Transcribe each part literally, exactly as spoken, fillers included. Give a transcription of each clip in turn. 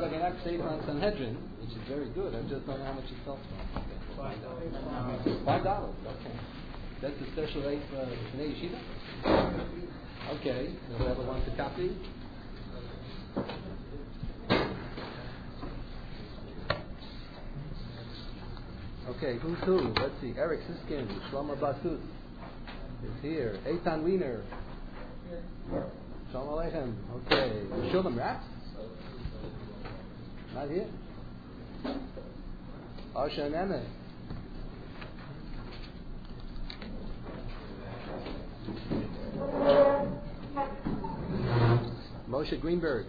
like an Akshay on Sanhedrin, which is very good. I just don't know how much it sells for. Okay. Five dollars. Okay. That's a special rate for Bnei Yeshiva. Okay. Whoever wants a copy. Okay, who's who? Let's see. Eric Siskin, Shlomo Basut is here. Eitan Wiener. Shalom Aleichem. Okay. Shulam Raps? Not here. Asha Neme. Moshe Greenberg.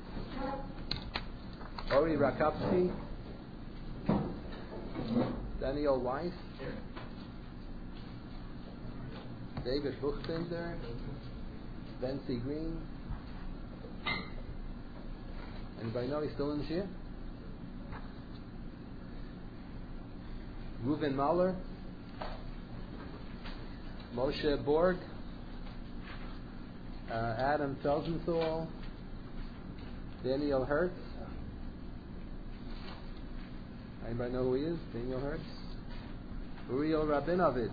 Ori Rakowski. Daniel Weiss. David Buchbinder. Benzie Green. Anybody know he's still in the shir? Reuven Mahler. Moshe Borg. Uh, Adam Felsenthal. Daniel Hertz. Anybody know who he is? Daniel Hertz. Uriel Rabinovitz.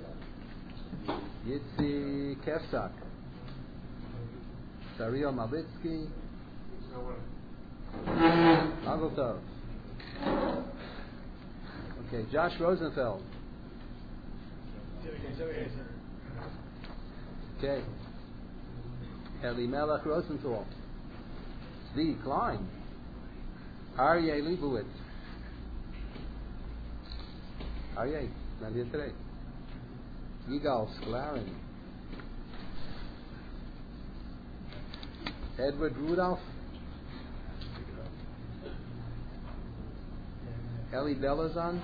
Yitzi Kefsak. Sariel Malitsky. Mazel Tov. Okay, Josh Rosenfeld. Okay. Elimelech Rosenthal. Zvi Klein. Aryeh Leibowitz. Aryeh, not here today. Yigal Sklarin. Edward Rudolph. Eli Belazan.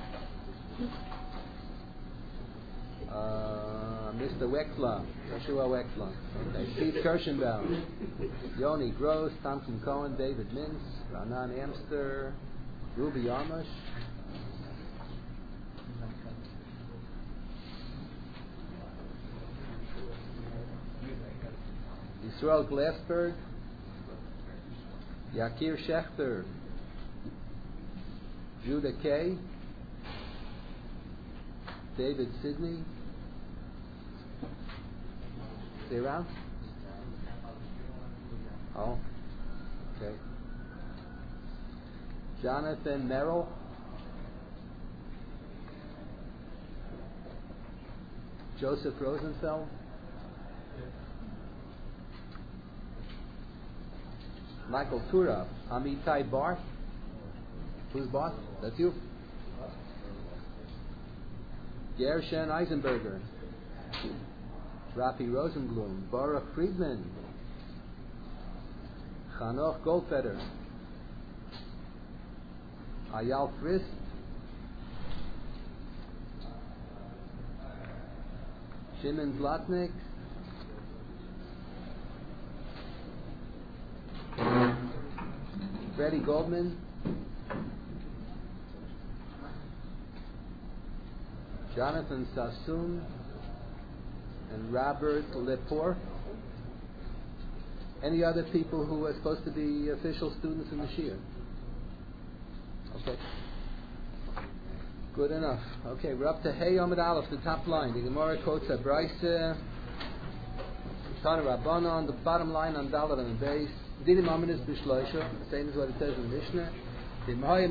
Uh, Mister Wexler. Joshua Wexler. Okay. Steve Kirschenbaum. Yoni Gross. Thompson Cohen. David Mintz. Ranan Amster. Ruby Armush. Yisrael Glassberg. Yakir Schechter. Judah Kay. David Sidney. Stay around? Oh. Okay. Jonathan Merrill. Joseph Rosenfeld. Michael Tura. Amitai Barth. Who's Barth? That's you? Gershon Eisenberger. Rafi Rosenblum. Baruch Friedman. Chanoch Goldfeder. Ayal Frist. Shimon Zlotnik. Freddie Goldman. Jonathan Sassoon and Robert Lepore. Any other people who are supposed to be official students in the Shir? Okay. Good enough. Okay, we're up to Hey Omid Aleph, the top line. The Gemara quotes a Brisa, Tana Rabbana on the bottom line on Dalet and the base. Dinim Aminis Bishloisha, same as what it says in the Mishnah. This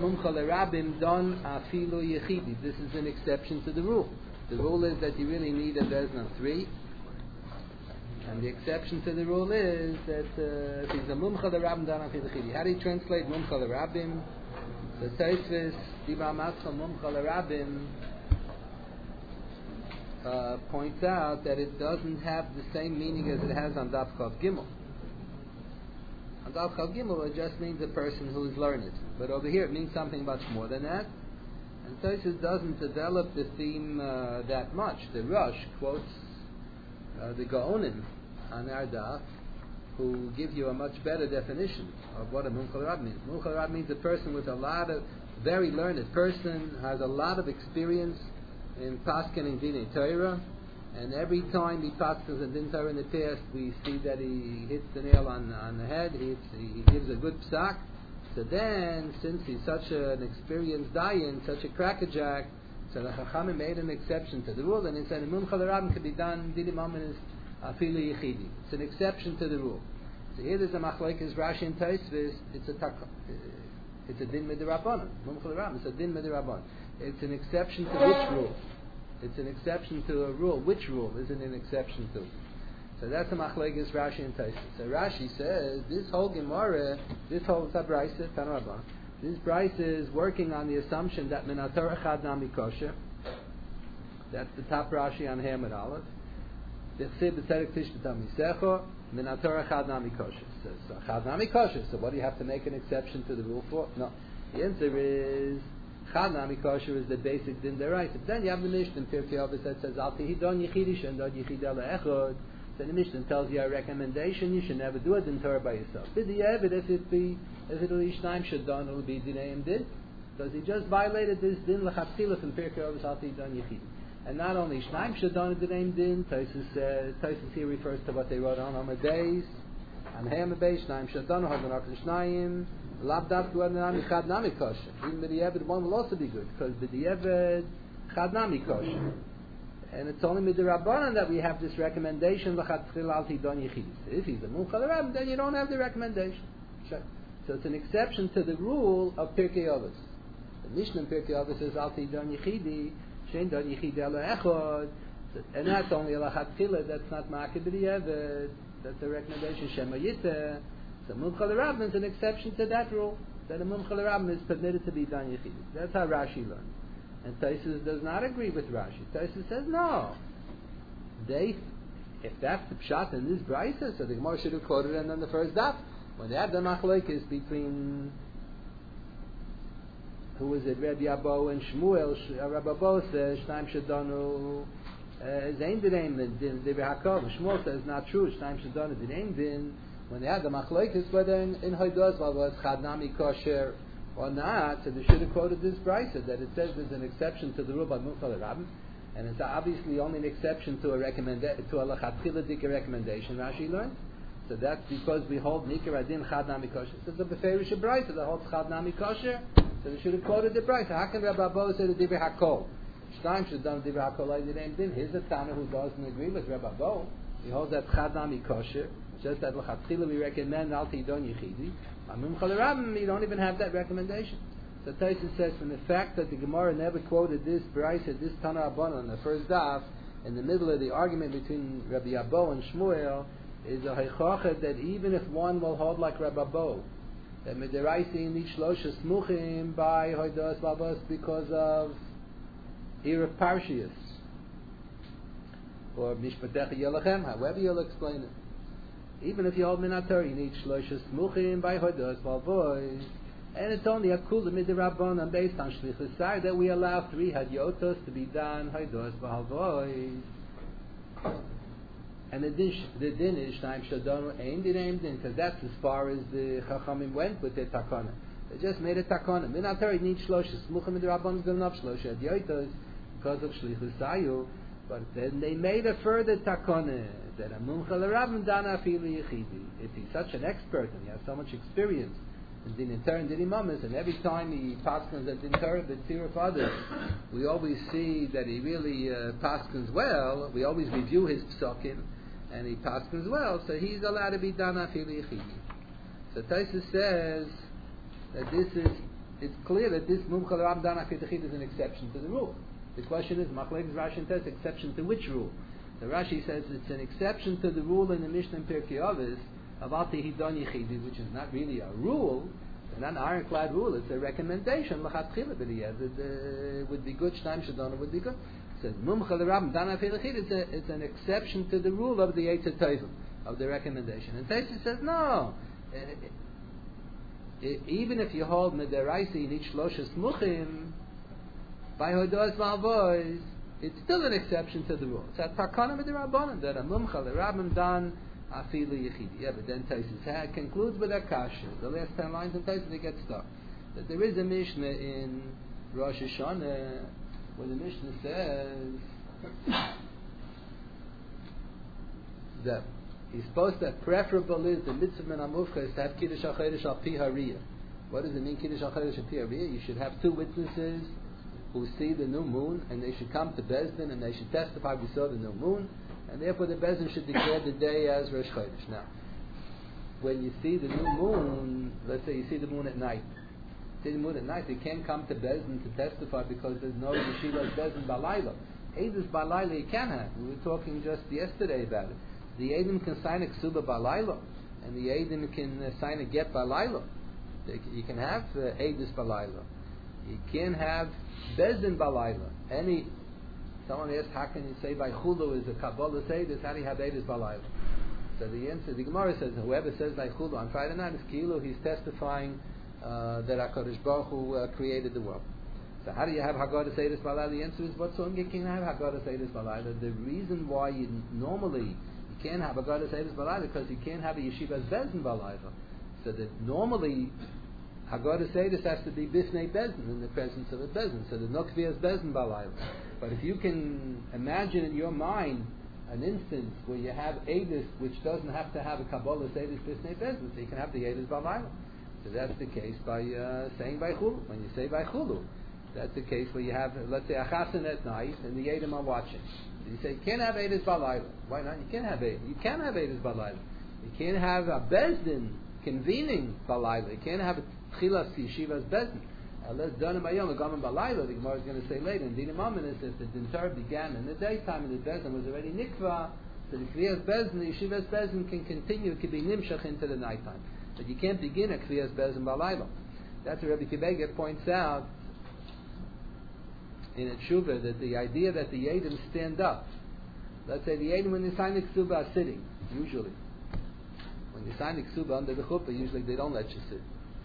is an exception to the rule. The rule is that you really need a dozen of three. And the exception to the rule is that uh, if he's a mumcha l'rabim dan afi l'chidi. How do you translate mumcha l'rabim? The Tosfos Diba Matzah mumcha l'rabim uh, points out that it doesn't have the same meaning as it has on Daf Chav Gimel. On Daf Chav Gimel, it just means a person who is learned. But over here, it means something much more than that. And Tosfos doesn't develop the theme uh, that much. The Rosh quotes uh, the Gaonim on our Daf, who give you a much better definition of what a Mumchal Rab means. Mumchal Rab means a person with a lot of, very learned person, has a lot of experience in Paskin and Dinei Torah, and every time he passes a Din Torah in the past, we see that he hits the nail on, on the head, he, hits, he gives a good psak, So then, since he's such an experienced dayan, such a crackerjack, so the Chachamim made an exception to the rule, and he said, Mumcha l'Rabban can be done, Didi Mammon is Afilu Yechidi. It's an exception to the rule. So here there's a machlokes Rashi and Tosfos, it's a tak, it's a din midirabbanan. Mumcha l'Rabban, it's a din midirabbanan. It's an exception to which rule? It's an exception to a rule. Which rule is it an exception to? So that's the machlokes Rashi and Tosfos. So Rashi says this whole Gemara, this whole Tabraisa, Tanarabban, this Braisa is working on the assumption that min haTorah chad nami kosher. That's the top Rashi on Hamid Aleph. The Chsiv b'tzedek tish b'tam yisecho min haTorah chad nami kosher. So, so chad nami kosher. So what do you have to make an exception to the rule for? No. The answer is chad nami kosher is the basic din deraisa. But then you have the Mishnah in Pirkei Avos that says al tihidon yichidi shendod yichida le'echod. So the Mishnah tells you a recommendation, you should never do a din Torah by yourself. B'di'evid, if it be, if it will be shnaim shadon, it will be dineim din. Because he just violated this din l'chatzilas in Pirkei Avos al tihidon yichidi. And not only shnaim shadon dineim din, Tosfos says, Tosfos here refers to what they wrote on Amadeus, on Hamabeis, shnaim shadon, hadon akal shnaim, lab davku adnami chad nami kosher. Even b'di'evid one will also be good, because b'di'evid chad nami kosher. And it's only midirabbanan that we have this recommendation l'chatchil al tidon yichidis. If he's a mumcha l'Rabban, then you don't have the recommendation. So it's an exception to the rule of Pirkei Avos. The Mishnah in Pirkei Avos says al tidon yichidi, shein don yichidi elo echod, and that's only l'chatchil. That's not ma'akid b'di'evid. That's a recommendation shema yiteh. So mumcha l'Rabban is an exception to that rule, that a mumcha l'Rabban is permitted to be don yichidis. That's how Rashi learns. And Tosfos does not agree with Rashi. Tosfos says no. They, if that's the pshat in this brisa, so the Gemara should have quoted it on the first daf. When they had the machlokes between, who was it, Rabbi Abo and Shmuel, Rabbi Abo says Shnaim Shadonu Zain Dineim Din Divrei Hakol. Shmuel says not true. Shnaim Shadonu Dineim Din. When they had the machlokes, whether in in Hodos was Chad Nami Kosher or not, so they should have quoted this brisa that it says there's an exception to the rule by Mumcha l'Rabban, and it's obviously only an exception to a recommenda- to a l'chatchila dika recommendation. Rashi learns, so that's because we hold nikar adin chad nami kosher. So it's a beferish brisa that holds chad nami kosher. So they should have quoted the brisa. How can Rabbi Abo say the divrei hakol? Shnaim should done divrei hakol like the name din. Here's a Tana who doesn't agree with Rabbi Abo. He holds that chad nami kosher. Just that l'chatchila we recommend al tidon yichidi. Mumcha l'Rabban, you don't even have that recommendation. So Tosfos says from the fact that the Gemara never quoted this brisa, this Tana Rabbanan on the first daf, in the middle of the argument between Rabbi Abo and Shmuel, is a heichachet that even if one will hold like Rabbi Abo, that midiraisi in each shlosha smuchim by hoidos babos because of Erev Parshias or Mishpatecha Yelachem, however you'll explain it. Even if you hold min haTorah, you need shlosha smuchim by hodos valvois, and it's only a kula midirabbanan based on shlichus sar that we allow three hadyotos to be done hodos valvois. And the din, the din is shnaim shadonu ein dineim din, because that's as far as the chachamim went with their takana. They just made a takana. Min haTorah you need shlosha smuchim midirabbanan is good enough shlosha hadyotos because of shlichus sayu, but then they made a further takana. That a mumcha l'Rabban dana afilu yichidi. If he's such an expert and he has so much experience in din Torah and din imamis, and every time he paskins at din Torah, the tzir of others, we always see that he really uh, paskins well. We always review his psukim, and he paskins well. So he's allowed to be dana afilu yichidi. So Tosfos says that this is. It's clear that this mumcha l'Rabban dana afilu yichidi is an exception to the rule. The question is, machlokes Rashi and Tosfos, exception to which rule? The Rashi says it's an exception to the rule in the Mishnah in Pirkei Avos of al tihidon yichidi, which is not really a rule, it's not an ironclad rule, it's a recommendation. L'chatchila b'di'evid it would be good, shnaim shadonu would be good. It says mumcha l'Rabban dana afilu yichidi, it's an exception to the rule of the Eitz HaTovim, of the recommendation. And Tosfos says no. It, it, even if you hold midaraisi in each shlosha smuchim by hodos valvois, it's still an exception to the rule. It's a takana midirabbanan that a mumcha l'Rabban dan afilu yichidi. Yeah, but then Tosfos concludes with a kasha. The last ten lines in Tosfos they get stuck. That there is a Mishnah in Rosh Hashanah where the Mishnah says that he's supposed that preferable is the mitzvah min hamufcha is to have kiddush hachodesh al pi hariyah. What does it mean, Kiddush al Chedesh Piyariyah? You should have two witnesses who see the new moon, and they should come to Bezdin, and they should testify we saw the new moon, and therefore the Bezdin should declare the day as Rosh Chodesh. Now, when you see the new moon, let's say you see the moon at night, see the moon at night, they can't come to Bezdin to testify because there's no Yeshiva's Bezdin Balayla. Eidus Balayla you can have. We were talking just yesterday about it. The Eidim can sign a Ksuba Balayla, and the Eidim can uh, sign a Get Balayla. You can have uh, Eidus Balayla. You can have Bezdin Balayla. Any, someone asked, how can you say by Chulu is a Kabbalah Eidus? How do you have Eidus Balayla? So the answer, the Gemara says, whoever says by Chulu on Friday night is Kilu, he's testifying uh, that HaKadosh Baruch Hu uh, created the world. So how do you have Haggadah Eidus Balayla? The answer is, what's wrong? You can't have Haggadah Eidus Balayla. The reason why you normally you can't have Haggadah Eidus Balayla because you can't have a Yeshiva's Bezdin Balayla. So that normally Haggadah Eidus has to be Bisnei Bezdin, in the presence of a Bezdin. So the Nokvias Bezdin Balayla. But if you can imagine in your mind an instance where you have Eidus which doesn't have to have a Kabbalah Eidus Bisnei Bezdin, so you can have the Eidus Balayla. So that's the case by uh, saying by Chulu. When you say by Chulu, that's the case where you have, let's say, a chasen at night and the Eidim are watching. So you say, you can't have Eidus Balayla. Why not? You can't have Eidus. You can have Eidus Balayla. You can't have a Bezdin convening Balayla. You can't have a Tchilas Yeshiva's Bezdin. Unless done in Bayom, a Gaman Balayla, the Gemara is going to say later. And Dina Mamonis, if the Dintar began in the daytime and the Bezdin was already Nikva, so the Kriyas Bezdin, the Yeshiva's Bezdin can continue, it can be Nimshach into the nighttime. But you can't begin a Kriyas Bezdin Balayla. That's what Rabbi Kibega points out in a tshuva, that the idea that the Yedim stand up. Let's say the Yedim, when they sign the Ksuba, are sitting, usually. When you sign the Ksuba under the Chuppah, usually they don't let you sit.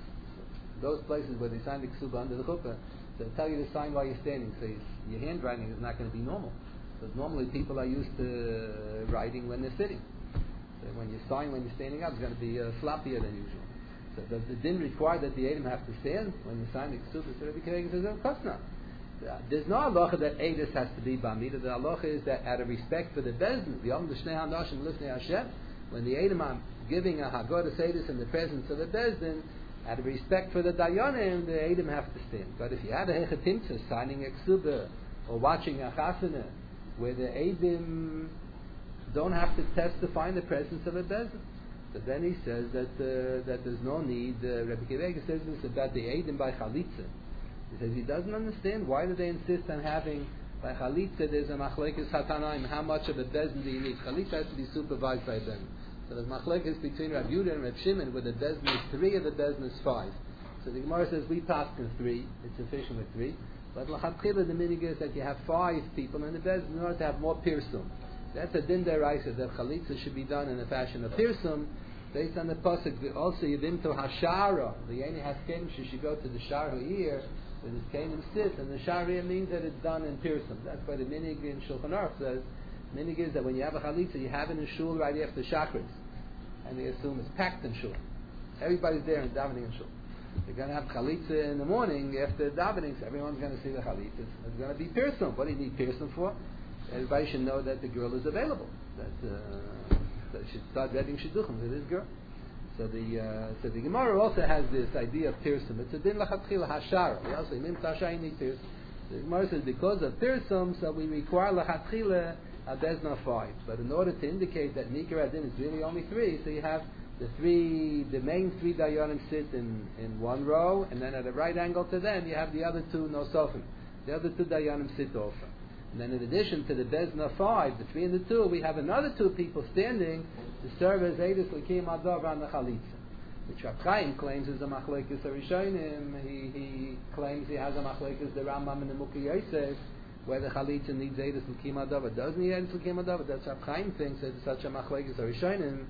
Those places where they sign the Ksuba under the Chuppah, they tell you to sign while you're standing, so your handwriting is not going to be normal. Because normally people are used to writing when they're sitting. So when you sign when you're standing up, it's going to be uh, floppier than usual. So does the din require that the Yedim have to stand when you sign the Ksuba? So Rabbi Kibega says, of course not. There's no halacha that Eidus has to be Bamida. The halacha is that out of respect for the Bezdin, the Om D'Shnei HaNashim L'Snei Hashem, when the Eidim are giving a Haggadah Eidus in the presence of the Bezdin, out of respect for the Dayanim, the Eidim have to stand. But if you had a Hechatimtza signing a Ksuba or watching a Chasana, where the Eidim don't have to testify in the presence of a Bezdin, so then he says that uh, that there's no need. Uh, Rabbi Kibega says this about the Eidim by Chalitza. He says he doesn't understand why do they insist on having by Chalitza there's a machlekes hatanaim. How much of a bezdin do you need? Chalitza has to be supervised by them. So there's machlekes between Rav Yehuda and Rav Shimon, where the bezdin is three and the bezdin is five. So the Gemara says we pass in three. It's sufficient with three. But l'chatchila the minig is that you have five people in the bezdin in order to have more pirsum. That's a din deraisa that Chalitza should be done in the fashion of pirsum. Based on the pasuk, also yivim to hashara. The yeni haskenim she should go to the shara here. Where this Kanim sits, and the Sharia means that it's done in Pirsum. That's why the Minig in Shulchan Aruch says, Minig is that when you have a Chalitza, you have it in Shul right after Shachris. And they assume it's packed in Shul. Everybody's there in davening in Shul. They're going to have Chalitza in the morning after davening, so everyone's going to see the Chalitza. It's going to be Pirsum. What do you need Pirsum for? Everybody should know that the girl is available. That, uh, that should start reading Shidduchim to this girl. So the uh, so the Gemara also has this idea of Pirsum. It's a din lachatchila hashara. We also mim tashay need Pirsum. The Gemara says because of Pirsum, so we require lachatchila a bezna five. But in order to indicate that Nikar Adin is really only three, so you have the three, the main three dayanim sit in, in one row, and then at a right angle to them, you have the other two nosofim. The other two dayanim sit over. And then in addition to the bezna five, between the two, we have another two people standing to serve as Eidus L'Kiyam Adav on the Chalitza, which Rav Chaim claims is a machlekes Rishonim. He he claims he has a machlekes the Rambam and the Mukhi Yosef, where the Chalitza needs Eidus L'Kiyam Adav. It doesn't need Eidus L'Kiyam Adav. That's Rav Chaim thinks that it's such a machlekes Rishonim.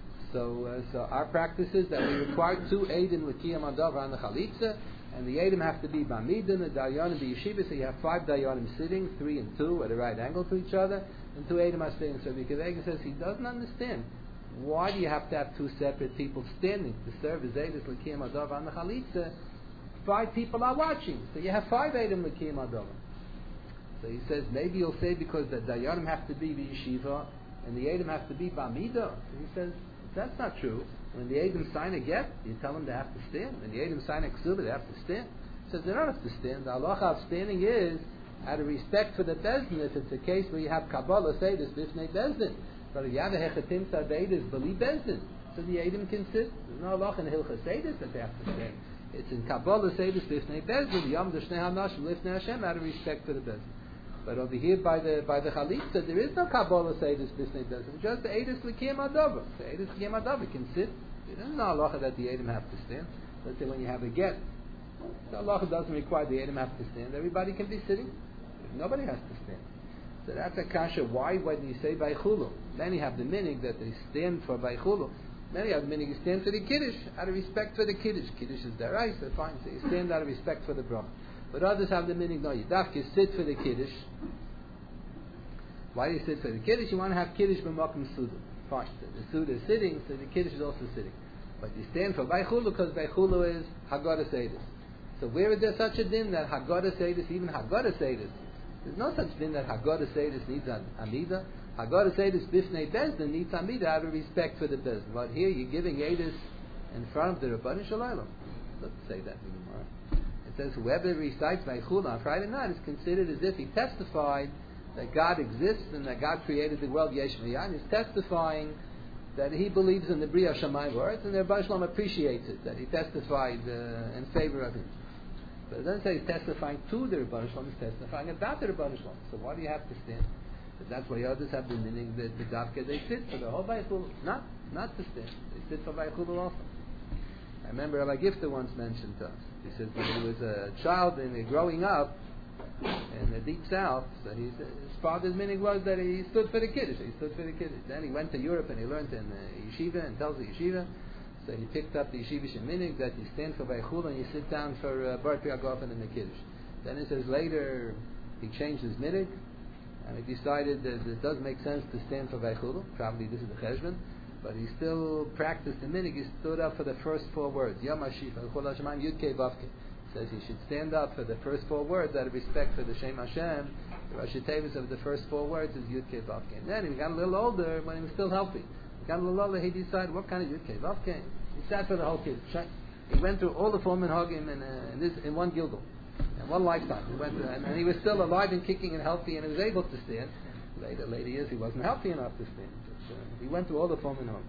So uh, so our practice is that we require two Eidim L'Kiyam Adav on the Chalitza, and the Eidim have to be Bamidin, the Dayanim, the Yeshiva. So you have five Dayanim sitting, three and two at a right angle to each other, and two Eidim are sitting. So Rabbi Kibega says he doesn't understand. Why do you have to have two separate people standing to serve as Eidus L'Kiyam Adav on the Chalitza? Five people are watching, so you have five Eidim L'Kiyam Adav. So he says maybe you'll say because the Dayanim have to be Yeshiva and the Eidim have to be Bamida. So he says that's not true. When the Edom sign a get, you tell them they have to stand. When the Edom sign a ksuba, they have to stand. He says they don't have to stand. The halacha of standing is out of respect for the bezdin. If it's a case where you have Kabbalah say this bifnei bezdin, but if you have a hechatim savedas believe bezdin, so the Edom can sit. There's no halacha in Hilchas Seidus that they have to stand. It's in Kabbalah Seidus bifnei bezdin. Yom d'shnei hanashim lifnei Hashem out of respect for the bezdin. But over here by the by the Chalitza, there is no Kabbalah Seidus bifnei bezdin. Just the Edom l'kiyam adava. The Edom l'kiyam adava can sit. There's no halacha that the Edom have to stand. Let's say when you have a get, the halacha doesn't require the Edom have to stand. Everybody can be sitting. Nobody has to stand. So that's a kasha. Why when you say Baichulu? Many have the meaning that they stand for Baichulu. Many have the meaning you stand for the Kiddush, out of respect for the Kiddush. Kiddush is their right, so fine. So you stand out of respect for the bracha. But others have the meaning, no, you dafka sit for the Kiddush. Why do you sit for the Kiddush? You want to have Kiddush b'makom Suda. Fine. So the Suda is sitting, so the Kiddush is also sitting. But you stand for Baichulu because Baichulu is Haggadah Seidus. So where is there such a din that Haggadah Seidus, even Haggadah Seidus, there's no such thing that Haggadah Seidus needs an Amida. Haggadah Seidus Bifnei Bezdin needs Amida out of respect for the Bezdin. But here you're giving Edus in front of the Rabbanim Shalom. Doesn't say that anymore. It says whoever recites Baichul on Friday night is considered as if he testified that God exists and that God created the world Yesh V'Yan. He's testifying that he believes in the Bria Shammai words, and the Rabbanim Shalom appreciates it, that he testified uh, in favor of him. But it doesn't say he's testifying to the Rebbeinu Shalom, he's testifying about the Rebbeinu Shalom. So why do you have to stand? But that's why others have the meaning that the Davka, they sit for the whole Baichulu, not not to stand. They sit for Baichulu also. I remember Rabbi Gifter once mentioned to us. He said when he was a child and growing up in the deep south, so he said, his father's meaning was that he stood for the Kiddush. He stood for the Kiddush. Then he went to Europe and he learned in uh, yeshiva and tells the yeshiva. So he picked up the yeshivish minig that you stand for Baichul and you sit down for uh, Bar Piagofen and the Kiddush. Then it says later he changed his minig and he decided that it does make sense to stand for Baichul. Probably this is the cheshbon, but he still practiced the minig. He stood up for the first four words. Yom HaShifa, Chol HaShemayim, Yud Kei Vav Kei. Says he should stand up for the first four words out of respect for the Shem Hashem. The Rashi Tevis of the first four words is Yud Kei Vav Kei. And then he got a little older when he was still healthy. Got a little older, he decided what kind of Yud Kei Vav Kei. He sat for the whole kid. He went through all the form and Hagim in, uh, in, this, in one Gilgul, in one lifetime. He went through, and, and he was still alive and kicking and healthy, and he was able to stand. Later, later years, he wasn't healthy enough to stand. But, uh, he went through all the form and Hagim.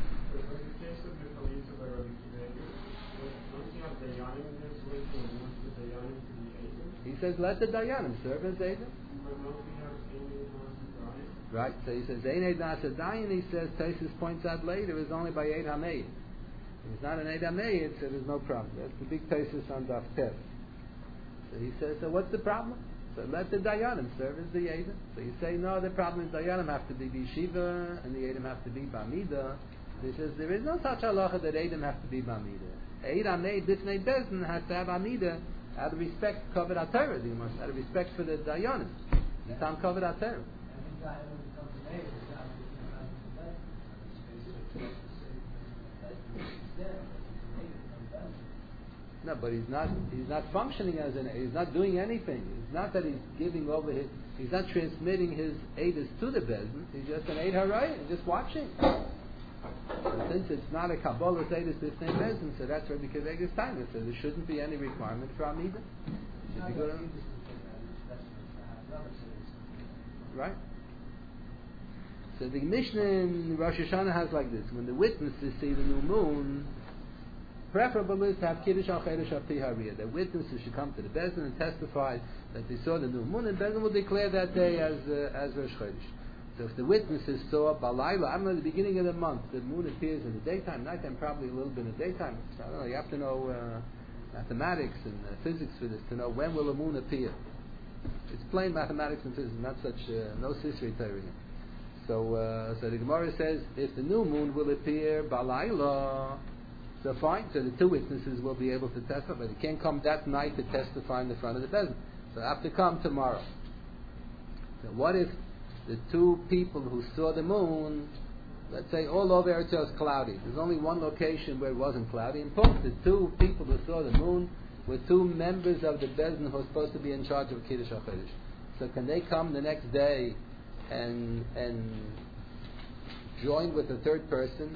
He says, let the Dayanim serve as Eidim. Right, so he says, Ein Eid Nasa Dayan, he says, Taisus points out later, is only by Eid HaMeid. If it's not an Eid HaMeid, so there's no problem. That's the big Taisus on Daf Tev. So he says, so what's the problem? So let the Dayanim serve as the Eidim. So you say, no, the problem is Dayanim have to be B'Yeshiva, and the Eidim have to be B'Amida. He says, there is no such halacha that Eidim have to be B'Amida. Eid HaMeid, B'Fnei Bezdin, has to have Amida, out of respect, covered HaTorah, you must, out of respect for the Dayanim. You can't cover HaTorah. No, but he's not. He's not functioning as an. He's not doing anything. It's not that he's giving over his. He's not transmitting his edus to the bezdin. He's just an eid haray, just watching. So since it's not a Kabbalah edus b'fnei bezdin, so that's where because Vegas time. So there shouldn't be any requirement for amida. Should be good on. Right. So the Mishnah in Rosh Hashanah has like this: when the witnesses see the new moon, preferable is to have Kiddush al Chedesh al Pi Hariyah. The witnesses should come to the Bezdin and testify that they saw the new moon, and Bezdin will declare that day as uh, as Rosh Chodesh. So if the witnesses saw Balayla, I don't know, the beginning of the month, the moon appears in the daytime, nighttime, probably a little bit in the daytime. So I don't know. You have to know uh, mathematics and uh, physics for this to know when will the moon appear. It's plain mathematics and physics, not such uh, no Sisri theory. So, uh, so the Gemara says if the new moon will appear Balayla, so fine. So the two witnesses will be able to testify, but they can't come that night to testify in the front of the Bezdin. So they have to come tomorrow. So what if the two people who saw the moon, let's say all over Eretz Yisrael is cloudy. There's only one location where it wasn't cloudy. In Punk, the two people who saw the moon were two members of the Bezdin who are supposed to be in charge of Kiddush HaChodesh. So can they come the next day and and join with the third person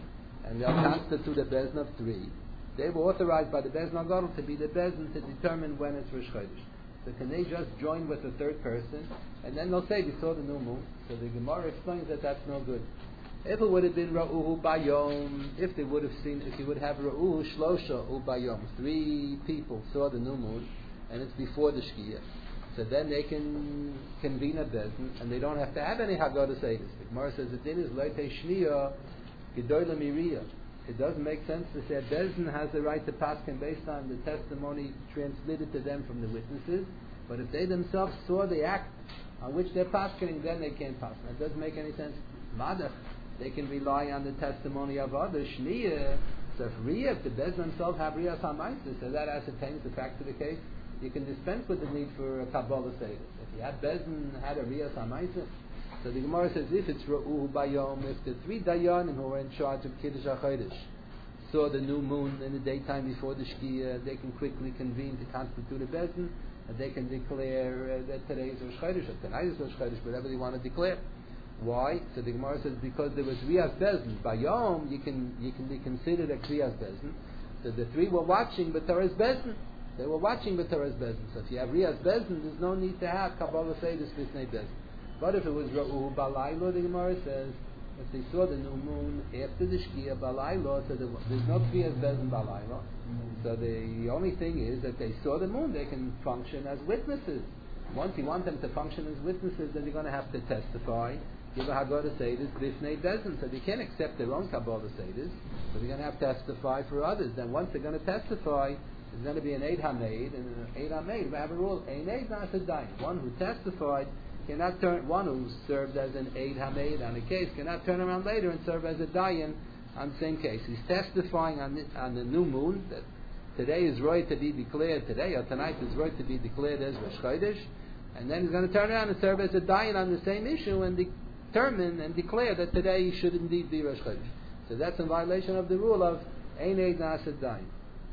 and they'll constitute a Bezdin of three. They were authorized by the Bezdin HaGadol to be the Bezdin to determine when it's Rosh Chodesh. So can they just join with the third person, and then they'll say, we saw the new moon. So the Gemara explains that that's no good. If it would have been Ra'uhu Bayom, if they would have seen, if you would have Ra'uhu Shlosha U Bayom, three people saw the new moon, and it's before the Shkia, so then they can convene a Bezdin, and they don't have to have any Haggadah Seidus. The Gemara says, the din is Leite Shniya Gedoyla Miriya. It doesn't make sense to say a Bezdin has the right to paskin based on the testimony transmitted to them from the witnesses, but if they themselves saw the act on which they're paskening, then they can't paskin. It doesn't make any sense. Madach, they can rely on the testimony of others. Shniya, so if Riyah, if the Bezdin themselves have Riyas HaMaisa, so that ascertains the fact of the case, you can dispense with the need for a Kabbalah Seder. If you had Bezdin had a Riyas HaMaisa, so the Gemara says if it's Ra'uhu Bayom, if the three Dayanim who are in charge of Kiddush HaChodesh saw the new moon in the daytime before the Shkia, they can quickly convene to constitute a Bezdin, and they can declare uh, that today is Rosh Chodesh, or tonight is Rosh Chodesh, whatever they want to declare. Why? So the Gemara says because there was Riyas Bezdin. Bayom, you can you can be considered a Kriyas Bezdin. So the three were watching B'Torah's Bezdin. They were watching B'Torah's Bezdin. So if you have Riyas Bezdin, there's no need to have Kabbalah Seidus B'Snei Bezdin. But if it was Ra'uhu Balaylo, the Gemara says, if they saw the new moon after the Shkia Balaylo, so there's no Kriyas Bezdin Balaylo. So the only thing is that they saw the moon, they can function as witnesses. Once you want them to function as witnesses, then you're going to have to testify. Give a Haggadah Seidus B'Snei Bezdin. So they can't accept their own Kabbalah Seidus, but they're going to have to testify for others. Then once they're going to testify, there's going to be an Eid HaMeid, and an Eid HaMeid, we have a rule, Ein Eid Na'aseh Dayan. One who testified cannot turn, one who served as an Eid HaMeid on a case cannot turn around later and serve as a Dayan on the same case. He's testifying on the, on the new moon that today is right to be declared, today or tonight is right to be declared as Rosh Chodesh, and then he's going to turn around and serve as a Dayan on the same issue and determine and declare that today he should indeed be Rosh Chodesh. So that's in violation of the rule of Ein Eid Na'aseh Dayan.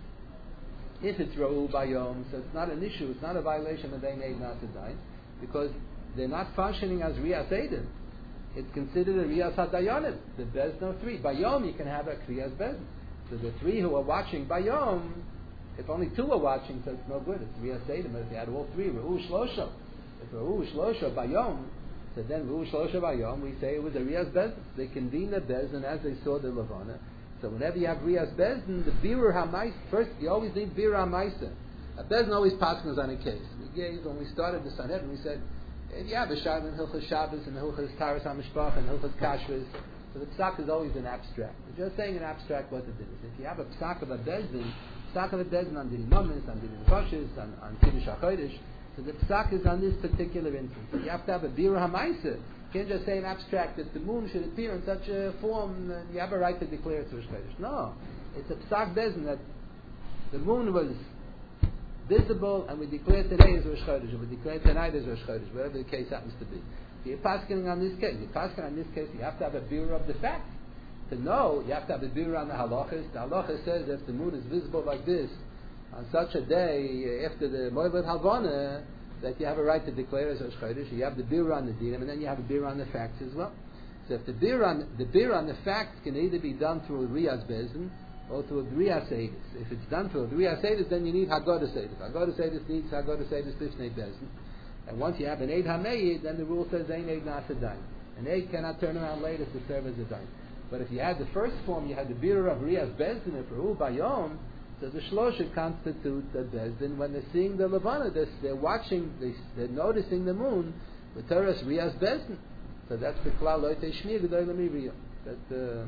If it's Ra'uhu Bayom, so it's not an issue, it's not a violation of Ein Eid Na'aseh Dayan, because they're not functioning as Riyas Eidim. It's considered a Riyas HaDayanim. The Bezdin of three. Bayom, you can have a Kriyas Bezdin. So the three who are watching Bayom, if only two are watching, so it's no good. It's Riyas Eidim. If you had all three, Ra'uhu Shlosha. If Ra'uhu Shlosha Bayom, so then Ra'uhu Shlosha Bayom, we say it was a Riyas Bezdin. They convened the Bezdin as they saw the Levana. So whenever you have Riyas Bezdin, the Birur HaMaisa, first you always need Birur HaMaisa. A Bezdin always passes on a case. We gave, when we started the Sanhedrin, we said, if you have a Shabbos and Hilchas Shabbos and Hilchas Taras HaMishpach and Hilchas Kashrus, so the psak is always an abstract. We're just saying an abstract what it is. If you have a psak of a Bezdin, psak of a Bezdin on Dini Nomis, on Dini Nefashis, on, on Kiddush HaChodesh, so the psak is on this particular instance. So you have to have a Birur HaMaisa. You can't just say an abstract that the moon should appear in such a form, and you have a right to declare it to Rosh Chodesh. No. It's a psak Bezdin that the moon was visible, and we declare today as Rosh Chodesh, or we declare tonight as Rosh Chodesh, whatever the case happens to be. If you're paskening on this case, you're paskening on this case, you have to have a birur of the facts. To know, you have to have a birur on the halachas. The halacha says that if the moon is visible like this, on such a day, after the Moed Halvana, that you have a right to declare as Rosh Chodesh. You have the birur on the dinim, and then you have a birur on the facts as well. So if the birur on the, birur on the facts can either be done through a Riyas Bezdin, or to a Riyas Eidus. If it's done to a Riyas Eidus, then you need Haggadah Seidus. Haggadah Seidus needs Haggadah Seidus B'Snei Bezdin. And once you have an Eid HaMeid, then the rule says Ein Eid Na'aseh Dayan. An Eid cannot turn around later to serve as a Dayan. But if you had the first form, you had the Birur of Riyas Bezdin, if Ra'uhu Bayom, so the Shlosh should constitute the Bezdin. When they're seeing the Levana, they're, they're watching, they, they're noticing the moon, with Teres Riyas Bezdin. So that's the Klal Loitei Shmir G'day L'Miriyah. That, uh,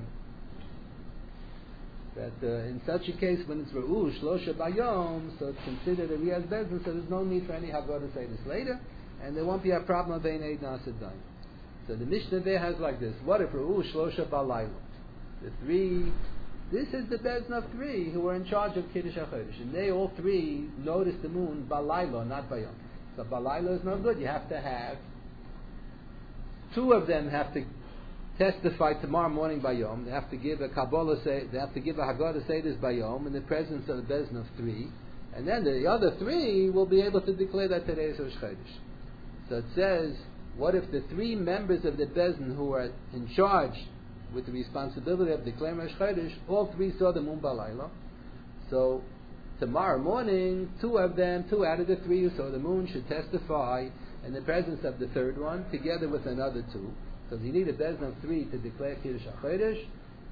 that uh, in such a case, when it's Ra'uhu Shlosha Bayom, so it's considered a Riyas Bezdin, so there's no need for any Haggadah Seidus later, and there won't be a problem of Ein Eid Na'aseh Dayan. So the Mishnah there has like this: what if Ra'uhu Shlosha Balaylo? The three, this is the Bezdin of three who are in charge of Kiddush HaChodesh, and they all three noticed the moon Balaylo, not Bayom. So Balaylo is no good. You have to have two of them have to testify tomorrow morning by Yom. They have to give a Kabbalah say, they have to give a Haggadah Seidus by Yom in the presence of the Bezdin of three, and then the other three will be able to declare that today is Rosh Chodesh. So it says, what if the three members of the Bezdin who are in charge with the responsibility of declaring Rosh Chodesh, all three saw the moon balayla. So tomorrow morning, two of them, two out of the three who saw the moon should testify in the presence of the third one, together with another two, because you need a bezin of three to declare Kiddush HaChodesh.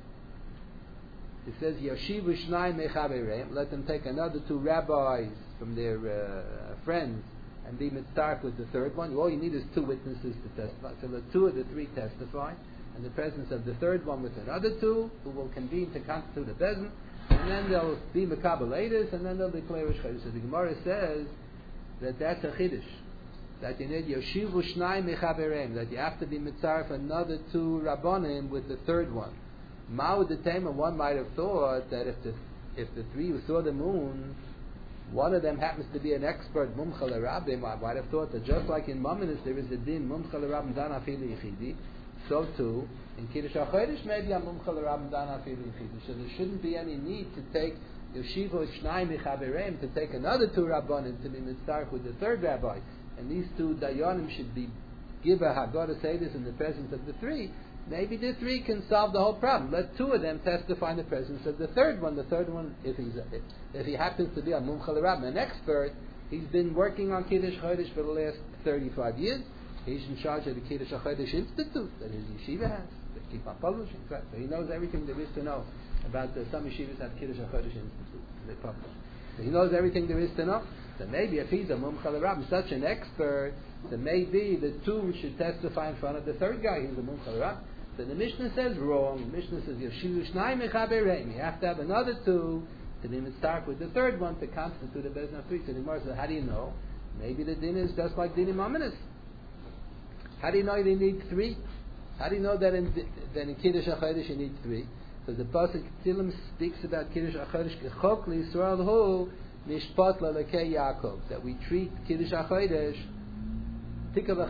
It says, Yoshivu Shnai Mechabereim, let them take another two rabbis from their uh, friends and be mitzarf with the third one. All you need is two witnesses to testify. So let two of the three testify in the presence of the third one with another two, who will convene to constitute a bezin, and then they'll be mekabelators, and then they'll declare Rosh Chodesh. So the Gemara says that that's a chiddush, that you need Yoshivu Shnai Mechabereim, that you have to be mitzarf another two rabbanim with the third one. Ma'u D'Tema, one might have thought that if the if the three who saw the moon, one of them happens to be an expert mumcha l'rabim, I might have thought that just like in Mamonis there is a din mumcha l'rabim dan afili yichidi, so too in Kiddush HaChodesh maybe a mumcha l'rabim dan afili yichidi. So there shouldn't be any need to take Yoshivu Shnai Mechabereim, to take another two rabbanim to be mitzaref with the third rabbi, and these two dayanim should be give a Haggadah Seder in the presence of the three. Maybe the three can solve the whole problem. Let two of them testify in the presence of the third one. The third one, if he's if, if he happens to be a mumcha l'rabim, an expert, he's been working on Kiddush Chodesh for the last thirty-five years. He's in charge of the Kiddush HaChodesh Institute that his yeshiva has. They keep on publishing. So he knows everything there is to know about the, some yeshivas have Kiddush HaChodesh Institute. They publish. So he knows everything there is to know. So maybe if he's a mumcha l'rabim, such an expert, then maybe the two should testify in front of the third guy who's a mumcha l'rabim. So the Mishnah says wrong. The Mishnah says Yoshivu Shnai Mechabereim. You have to have another two to be mitzaref with the third one to constitute a bezin of three. So the Gemara says, how do you know? Maybe the din is just like din in Mamonis. How do you know you need three? How do you know that in that in Kiddush HaChodesh you need three? Because the pasuk Tehillim speaks about Kiddush HaChodesh kechok liYisrael hu mishpat lalekei Yaakov, that we treat Kiddush HaChodesh. You should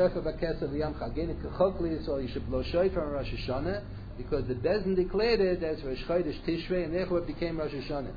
blow shofar on Rosh Hashanah, because the Bezin declared it as Rosh Chodesh Tishrei, and therefore it became Rosh Hashanah.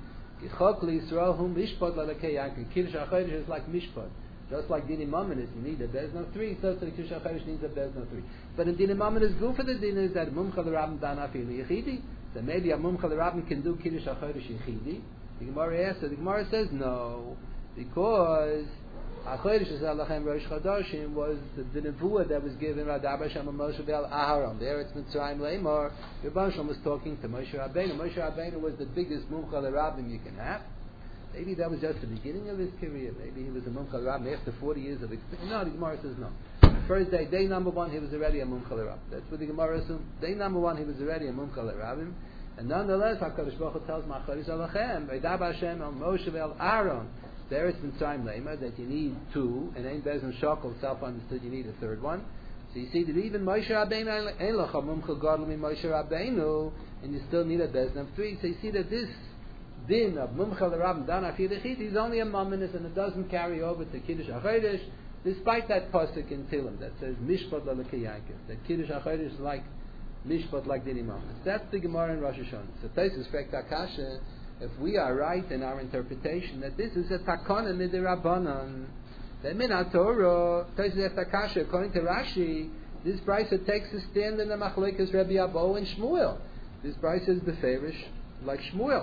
Kiddush HaChodesh is like mishpat, just like Din Mamonis. You need a Bezin of three, so the Kiddush HaChodesh needs a Bezin of three. But in Din Mamonis, go for the din is that Mumcha l'Rabim dan afili yichidi. So maybe a Mumcha l'Rabim can do Kiddush HaChodesh yichidi. The Gemara asks, so the Gemara says no, because HaChodesh Alachem Rosh Chodashim was the, the nevuah that was given Radab Hashem and Moshe B'el Aharon. There it's Mitzrayim Leimor. Rebbe Shalom was talking to Moshe Rabbeinu. Moshe Rabbeinu was the biggest Mumcha l'Rabim you can have. Maybe that was just the beginning of his career. Maybe he was a Mumcha l'Rabim after forty years of experience. No, the Gemara says no. First day, day number one, he was already a Mumcha l'Rabim. That's what the Gemara assumed. Day number one, he was already a Mumcha l'Rabim. And nonetheless, HaKadosh Baruch Hu tells HaChodesh Alachem Radab Hashem and Moshe B'el Aharon. There it's Mitzrayim Leimor that you need two, and Ein Bezin Shokol, self-understood, you need a third one. So you see that even Moshe Rabbeinu, Ein Lacha Mumcha Gadol Mi Moshe Rabbeinu, and you still need a Bezin of three. So you see that this din of Mumcha l'Rabim Dan Afil Yichidi is only a Mamonis, and it doesn't carry over to Kiddush HaChodesh, despite that pasuk in Tehillim that says Mishpat Lalekei Yaakov, that Kiddush HaChodesh is like Mishpat, like Din Mamonis. That's the Gemara in Rosh Hashanah. So Tosfos Frek Takasha, if we are right in our interpretation that this is a takana midirabbanan, then min haTorah, Tosfos Takasha, according to Rashi, this brisa takes a stand in the machlokes Rabbi Abo and Shmuel. This brisa is beferish like Shmuel.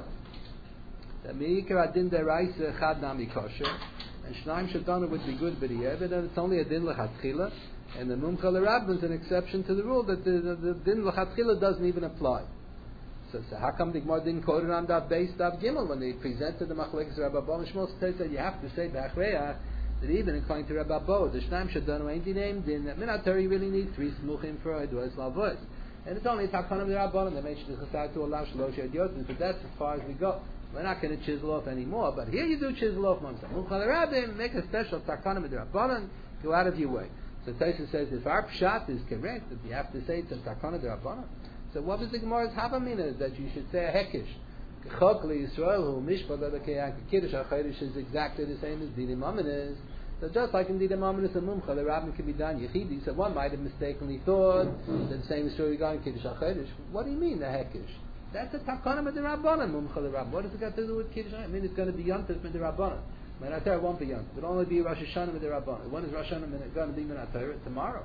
The meikar adin deraisa chad nami kosher, and shnaim shadana would be good, but yeah, but it's only a din lechatchila, and the mumcha l'Rabim is an exception to the rule that the, the, the din lechatchila doesn't even apply. So, so how come the Gemara didn't quote it on that base of Gimel when they presented the machlokes Rabbi Abo and Shmuel? So that you have to say b'achreya that even according to Rabbi Abo, the shnaim shadanu ain't named din that minator you really need three smuchim for a duas lavos, and it's only a takanam d'Rabbanan that makes shlichus to allow shlosh yodiotim. But that's as far as we go. We're not going to chisel off anymore. But here you do chisel off one time. Mumcha l'Rabim, make a special takanam d'Rabbanan, go out of your way. So Tosfos says if our pshat is correct, that you have to say it's a takanam d'Rabbanan. So what was the Gemara's havamina that you should say a hekish? Chok liYisrael hu mishpat lalekei Yaakov. Kiddush HaChodesh is exactly the same as Din Mamonis. So just like in Din Mamonis and Mumcha l'Rabim can be done yichidi, so one might have mistakenly thought that the same is true regarding Kiddush HaChodesh. What do you mean the hekish? That's a takana midirabbanan Mumcha l'Rabim. What does it got to do with Kiddush HaChodesh? I mean, it's going to be yontif midirabbanan. Minator won't be yontif. It'll only be Rosh Hashanah midirabbanan. When is Rosh Hashanah going to be minator? Tomorrow.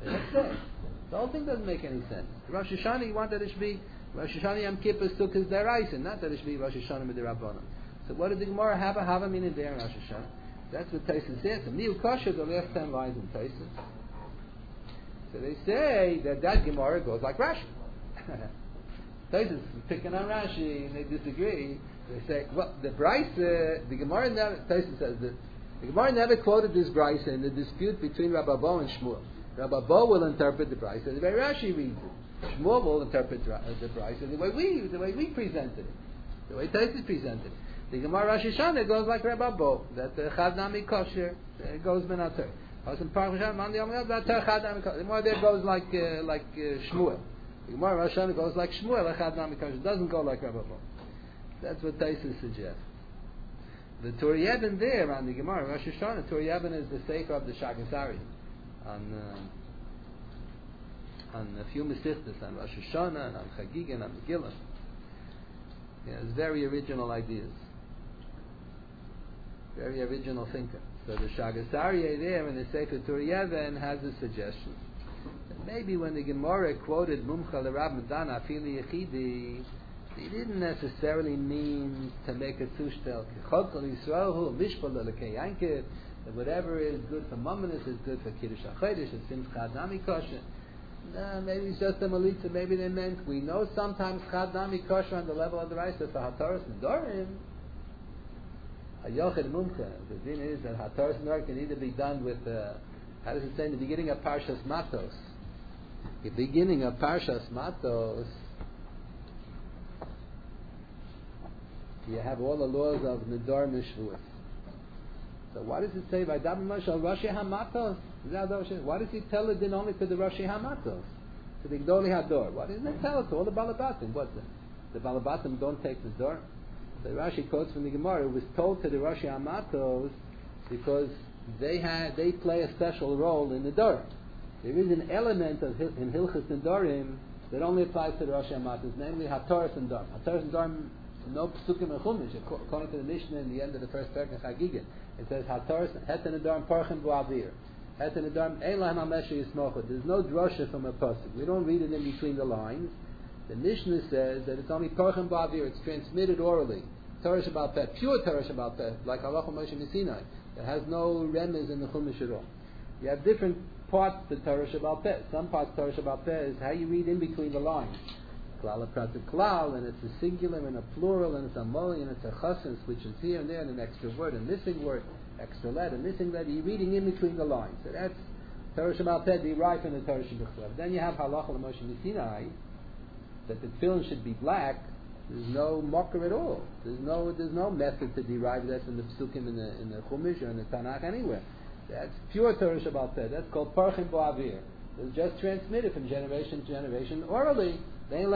That's it. The whole thing doesn't make any sense. Rosh Hashanah, you want that it should be Rosh Hashanah Yom Kippur Sukkot Deraisa, not that it should be Rosh Hashanah Midirabbanan. So what did the Gemara have a have a meaning there in Rosh Hashanah? That's what Taisus says. So Miu Kosher, the last ten lines in Taisus. So they say that that Gemara goes like Rashi. Taisus is picking on Rashi, and they disagree. They say, well, the Bryce, uh, the Gemara never, Taisus says that the Gemara never quoted this Bryce in the dispute between Rabbi Bo and Shmuel. Rabbi Bo will interpret the Bryce the way Rashi reads it. Shmuel will interpret the Bryce the way we, the way we presented it, the way Taisus presented it. The Gemara Rosh Hashanah goes like Rabbi Bo, that the Chad Nami Kosher goes Benater. The Gemara there goes like uh, like uh, Shmuel. The Gemara Rosh Hashanah goes like Shmuel, Chad Nami Kosher. It doesn't go like Rabbi Bo. That's what Taisus suggests. The Tur Yevin there on the Gemara Rosh Hashanah, Tur Yevin is the sefer of the Shagasari on uh, on a few Mesichtas, on Rosh Hashanah, and on Chagigah, and on Megillah. Yeah, it's very original ideas. Very original thinker. So the Shagasari there in the sefer Tur Yevin has a suggestion that maybe when the Gemara quoted Mumcha l'Rab Medana Afili Yechidi, he didn't necessarily mean to make a tushtel kechokol Yisrael mishpal lekei yankiv, that whatever is good for Mamonis is good for Kiddush HaChodesh, it's Simcha Nami Kosher. No, maybe it's just a malitza. Maybe they meant we know sometimes Chad Nami Kosher on the level of the rice for Hataras Nedorim. Hayochid Mumcha. The din is that Hataras Nedorim can either be done with uh, how does it say in the beginning of Parshas Matos? The beginning of Parshas Matos. You have all the laws of Nidar Mishvuas. So why does it say Vaydam Mashal Rashi Hamatos? Why does he tell it then only to the Rashi Hamatos? To the Gdoli Hador? Why doesn't it tell it to all the Balabatim? What the, the Balabatim don't take the door? The Rashi quotes from the Gemara. It was told to the Rashi Hamatos because they had they play a special role in the door. There is an element of in Hilchas Nidorim that only applies to the Rashi Hamatos, namely Hataras and Dorm. Hataras and Dorm. No psukim and chumash. According to the Mishnah in the end of the first parak in Chagigah, it says Hataras Heten Adarm Parchem Buavir. Heten Adarm Ein Lahem Hamesha Yismochot. There's no drasha from a pasuk. We don't read it in between the lines. The Mishnah says that it's only Parchem Buavir. It's transmitted orally. Torah Shabbat Peh, pure Torah Shabbat Peh, like Halacha Moshe Sinai. It has no remez in the chumash at all. You have different parts to Torah Shabbat Peh. Some parts of Torah Shabbat Peh is how you read in between the lines. Klal Pratik Klal, and it's a singular and a plural, and it's a moli, and it's a chasins, which is here and there, and an extra word, a missing word, extra letter, missing letter. You're reading in between the lines. So that's Torah Shabbat Peh derived from the Torah Shabbat. Then you have Halacha L'Moshe Sinai, that the tefillin should be black. There's no mocker at all. There's no there's no method to derive that from the psukim in the in the Chumash or in the Tanakh anywhere. That's pure Torah Shabbat Peh. That's called Parchim Bo'avir. It's just transmitted from generation to generation orally. There's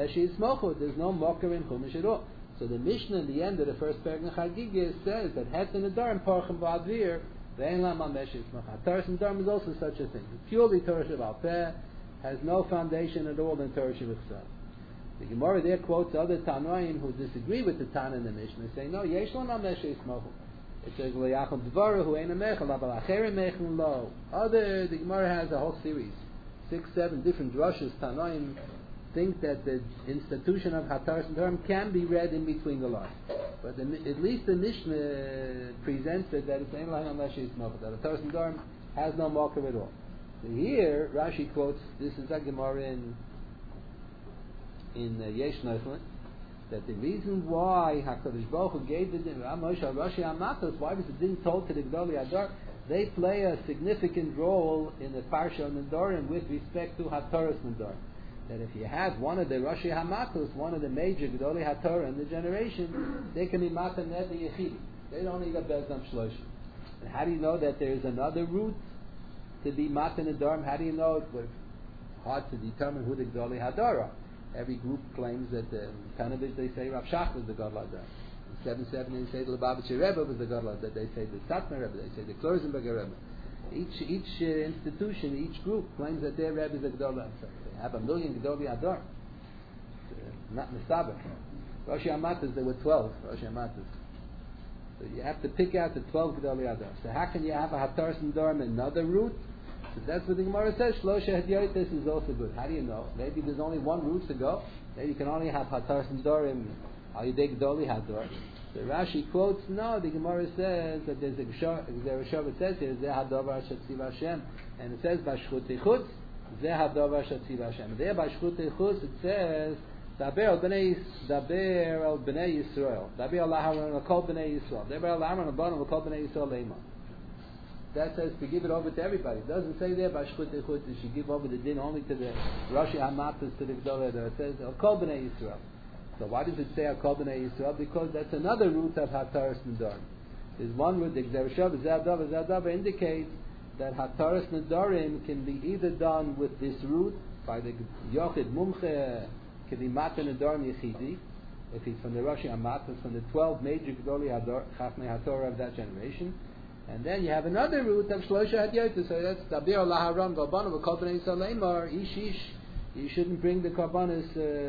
no mocker in Chumash at all. So the Mishnah in the end of the first parak in Chagigah says that Het and Adarm Parchim Ba'avir Ve'en Lahem Hamesh Yismocha. Taras and Adarm is also such a thing. Purely Torah Shabbat Peh, has no foundation at all in Torah Shabbat. The Gemara there quotes other Tanoim who disagree with the Tana in the Mishnah, saying no, Yesh Lo Hamesh Yismocha. It says L'Yacham Dvaru Hu Ein Mechel Abal Acherim Mechel Lo. Other the Gemara has a whole series, six, seven different drushes Tanoim think that the institution of Hataras and Adarm can be read in between the lines. But the, at least the Mishnah presents it that it's Ein Lahem Hamesh Yismocha, that Hataras and Adarm has no marker at all. So here, Rashi quotes, this is a Gemara in, in uh, Yesh Nochel, that the reason why HaKadosh Baruch Hu gave the din, Rashi Hamatos, why was it didn't told to the Gdoli Hador? They play a significant role in the Parsha Nedorim with respect to Hataras Nedorim. That if you have one of the Rashi Hamatos, one of the major Gedolei HaTorah in the generation, they can be Matan Ned the Yechidi. They don't need a Bezdam Shloshim. And how do you know that there is another route to be Matan Adarm? How do you know it was hard to determine who the Gedolei HaTorah? Every group claims that the Tanavish they say Rav Shach was the Gadol Adarm. In seven seventy they say the Lubavitcher Rebbe was the Gadol Adarm. They say the Satmar Rebbe. They say the Klosenberger Rebbe. Each each uh, institution, each group claims that their Rebbe is a Gedolei Adarm. Have a million Gedolei Hador. Uh, not Misaber. Rosh Hamatos, there were twelve Rosh Hamatos. So you have to pick out the twelve Gedolei Hador. So how can you have a Hataras and Adarm another route? So that's what the Gemara says. Shlosha Hadyotis is also good. How do you know? Maybe there's only one route to go. Maybe you can only have Hataras Nedarim Al Yidei Gdoli Hador. So Rashi quotes, no, the Gemara says that there's a Geshar, there's a Shabbat says here, Zeh Hadovar Shatziv Hashem, and it says Bashchut Echutz, Zeh Hadovar Shatziv Hashem. There Bashchut Echutz it says Daber al Bnei Daber al Bnei Yisrael, Daber al Aharon al Kol Bnei Yisrael, Daber al Aharon al Banim al Kol Bnei Yisrael Leima. That says to give it over to everybody. It doesn't say there Bashchut Echutz you should give over the din only to the Rashi Hamatas to the Gdolei. It says al Kol Bnei Yisrael. So why does it say Akol B'nai Yisrael? Because that's another route of Hataras Nedarim. There's one route, the Gzerushav, Zadav, Zadav indicates that Hataras Nedarim can be either done with this route by the Yochid Mumche Kedimata Nedarim Yechidi, if he's from the Rashi Amatas, from the twelve major Gdoli Chachmei HaTorah of that generation. And then you have another route of Shlosha Hadyotis, so that's Dabir Laharam Galbanu, Akol B'nai Yisrael Leimar, Ish Ish. You shouldn't bring the karbanis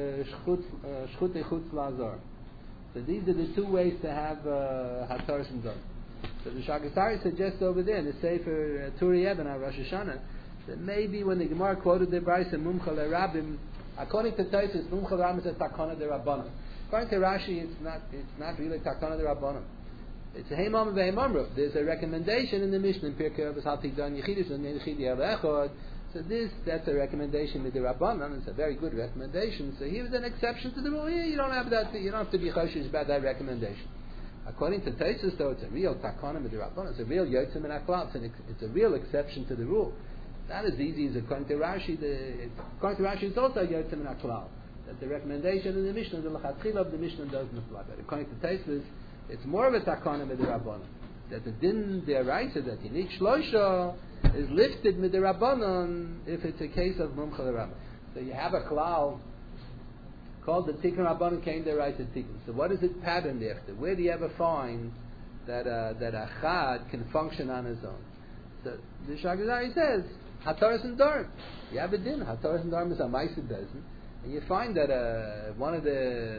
shchut echutz lazar. So these are the two ways to have uh, hataras and dor. So the Shagasari suggests over there in the Sefer uh, Turi Eben on Rosh Hashanah that maybe when the Gemara quoted the Brayso Mumcha Lerabim, according to Tosfos, Mumcha Lerabim is a takana de Rabbanim. According to Rashi, it's not. It's not really takana de Rabbanim. It's a heimam ve'heimamru. There's a recommendation in the Mishnah in Pirkei Avos Haltidan Yechidus and Yechidi Elechod. So this, that's a recommendation with the Rabbanan. It's a very good recommendation. So here's an exception to the rule. Here you don't have that. You don't have to be choshesh about that recommendation. According to Tosfos, though, it's a real takana with the Rabbanan. It's a real yotzim min haklal. It's, it's a real exception to the rule. Not as easy as according to Rashi. The, it's, according to Rashi, it's also a yotzim min haklal. That the recommendation in the Mishnah, the lachatchila of the Mishnah doesn't apply. But according to Tosfos, it's more of a takana with the Rabbanan. That the din deraisa that you need shlosha is lifted with the Rabbanon if it's a case of Mumcha L'Rabban. So you have a klal called the Tikkun Rabbanon Kein Deraisa Tikkun. So what is it patterned after? Where do you ever find that uh, that a chad can function on his own? So the Shagazari says Hataras and Darim. You have a din. Hataras and Darim is a Ma'aseh Bezdin, and you find that uh, one of the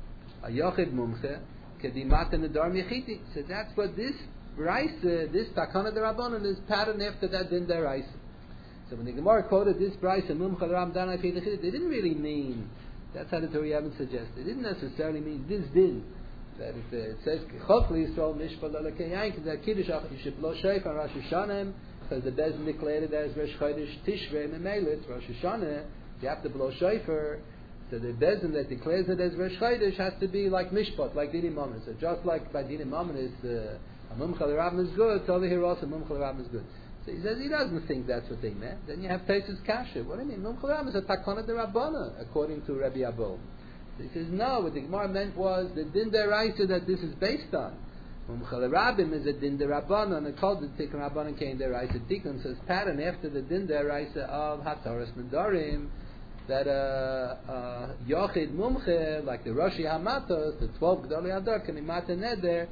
a Yochid Mumcha Kedimata Nedarim Yechidi. So that's what this Braisa, this Takana D'Rabbanan is patterned after that din D'Raisa. So when the Gemara quoted this Braisa, Mumcha L'Ram Danai Pei L'Chidit, they didn't really mean, that's how the Torah Yavin suggests, it didn't necessarily mean this din. That if it says, Chokli Yisrael Mishpal L'Keyayin, that Kiddush Yiship Lo Sheif on Rosh Hashanah, because the Bezdin declared it as Rosh Chodesh Tishrei Memeilit, Rosh Hashanah, you have to blow Shofar. So the Bezdin that declares it as Rosh Chodesh has to be like Mishpat, like Dini Mammon. So just like by Dini Mammon is uh, Mumcha L'Rabban is good, so over here also Mumcha L'Rabban is good. So he says he doesn't think that's what they meant. Then you have Tosfos Kasha. What do you mean? Mumcha L'Rabban is a takana de Rabbana, according to Rabbi Abol. So he says no, what the Gemara meant was the din deraisa that this is based on. Mumcha L'Rabban is a din derabbana, and it called the Tikkun Rabbanan Kein Deraisa Tikkun. So it's pattern after the din deraisa of Hataras Nedarim that uh, uh, Yochid Mumche, like the Roshi Hamatos, the twelve Gdolei Hador, Kenimata Neder.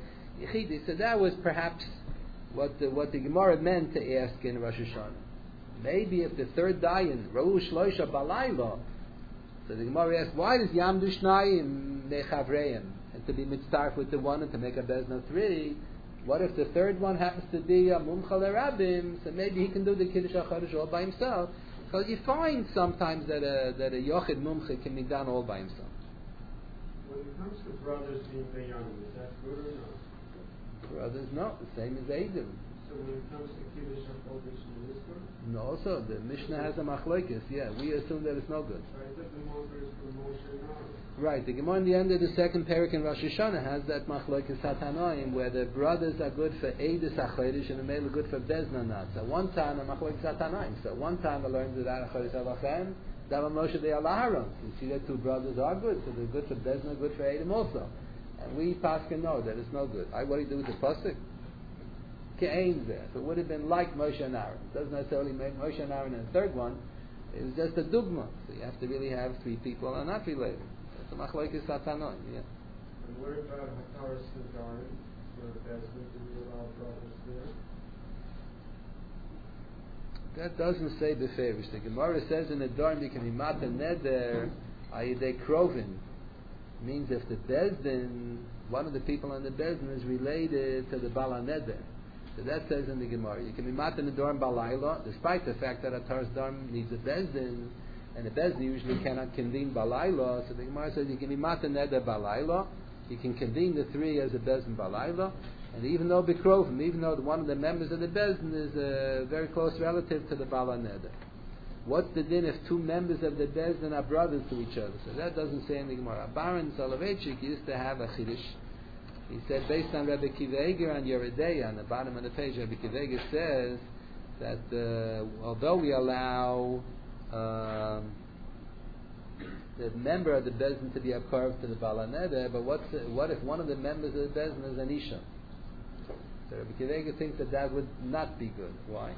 So that was perhaps what the, what the Gemara meant to ask in Rosh Hashanah. Maybe if the third dayan, Ra'u Shloisha Balayla, so the Gemara asked, why does Yamdu Shnayim Mechavreim, and to be mitzarf with the one and to make a bezna three? What if the third one happens to be a Mumcha L'Rabim? So maybe he can do the Kiddush HaChodesh all by himself. Because you find sometimes that a that a Yochid Mumcha can be done all by himself. When it comes to brothers being young, is that good or not? Brothers, no, the same as Eidim. So when it comes to Kiddush HaChodesh, is this good? No, also the Mishnah has a machlokes. Yeah, we assume that it's no good. Right, that the Moshe is for Moshe and Aaron. Right, the Gemara in the end of the second parak in Rosh Hashanah has that machlokes Hatanoim, where the brothers are good for Eidus HaChodesh and the male are good for Bezna not. So one time a machlokes Hatanoim. So one time I learned that HaChodesh Avachem, Davam Moshe de Alaharon. You see that two brothers are good, so they're good for Bezna, good for Eidim also. And we Paskin know that it's no good. I what do you do with the pasuk? Ke'ain there. So it would have been like Moshe and Aaron. It doesn't necessarily make Moshe and Aaron and the third one. It was just a dugma. So you have to really have three people and not related. That's a machlokes Hatanoim. Yeah. And what about Hataras Nedarim, where the Bezdin do allow brothers there? That doesn't say beferish. The Gemara says in the Nedarim you can be mata neder ayidei krovin. Means if the Bezdin, one of the people in the Bezdin is related to the Bala Neder. So that says in the Gemara, you can be matan the dorm balayla, despite the fact that a Taurus dorm needs a bezdin, and a bezdin usually cannot convene balayla. So the Gemara says you can be matan neder balayla, you can convene the three as a bezdin balayla, and even though bikrovim, even though one of the members of the bezdin is a very close relative to the bala neder. What's the din if two members of the bezdin are brothers to each other? So that doesn't say in the Gemara. Baron Soloveitchik used to have a chiddush. He said, based on Rebbe Akiva Eiger and Yeridei, on the bottom of the page, Rebbe Akiva Eiger says that uh, although we allow um, the member of the bezdin to be a carved to the bala neder, but what's the, what if one of the members of the bezdin is an isha? So Rebbe Akiva Eiger thinks that that would not be good. Why?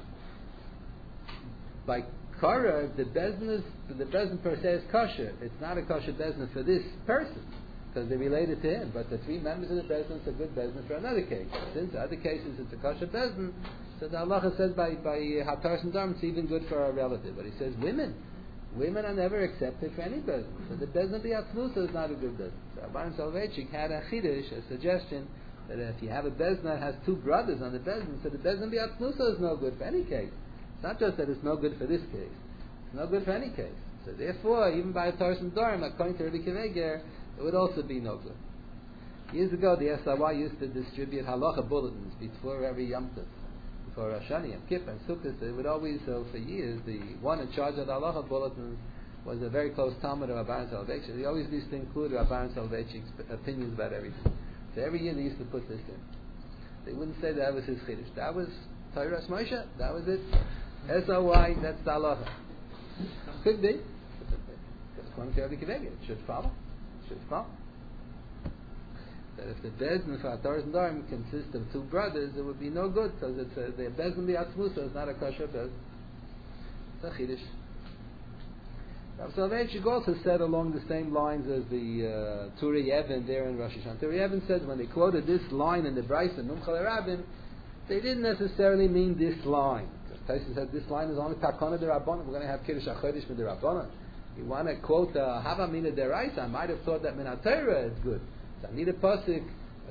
By Kara, the bezdin the bezdin per se is kosher. It's not a kosher bezdin for this person because they're related to him. But the three members of the bezdin is a good bezdin for another case. Since in other cases it's a kosher bezdin, so the halacha says by by hatar and dam it's even good for a relative. But he says women, women are never accepted for any bezdin. So the bezdin b'atzlusa is not a good bezdin. So Rabban Soloveitchik had a chiddush, a suggestion that if you have a bezdin that has two brothers on the bezdin, so the bezdin b'atzlusa is no good for any case. It's not just that it's no good for this case. It's no good for any case. So therefore, even by a Taurus and Dorim, according to Rebbe Akiva Eiger, it would also be no good. Years ago, the S R Y used to distribute halacha bulletins before every Yom Tov, before Rosh Hashanah, Yom Kippur, and Sukkot. They would always, so for years, the one in charge of the halacha bulletins was a very close talmid of Rabban Soloveitchik. They always used to include Rabban Soloveitchik's opinions about everything. So every year they used to put this in. They wouldn't say that was his chiddush. That was Torah Moshe. That was it. S O Y, that's the halacha. Could be. According to Rebbe Akiva Eiger, it should follow. It should follow. That if the bezdin for Taurus and Dorim consists of two brothers, it would be no good because it's a, the bezdin b'atzmusa is not a kosher bezdin. It's a chiddush. Rav Soloveitchik also said along the same lines as the uh, Turi Even there in Rosh Hashanah. Turi Even said when they quoted this line in the Brisa Numchal Rabin, they didn't necessarily mean this line. Tyson said this line is only takana de Rabbanan. We're going to have Kiddush HaChodesh with the Rabbanan. You want to quote Hava Mina Deraisa? I might have thought that Min HaTorah is good. So I need a pasuk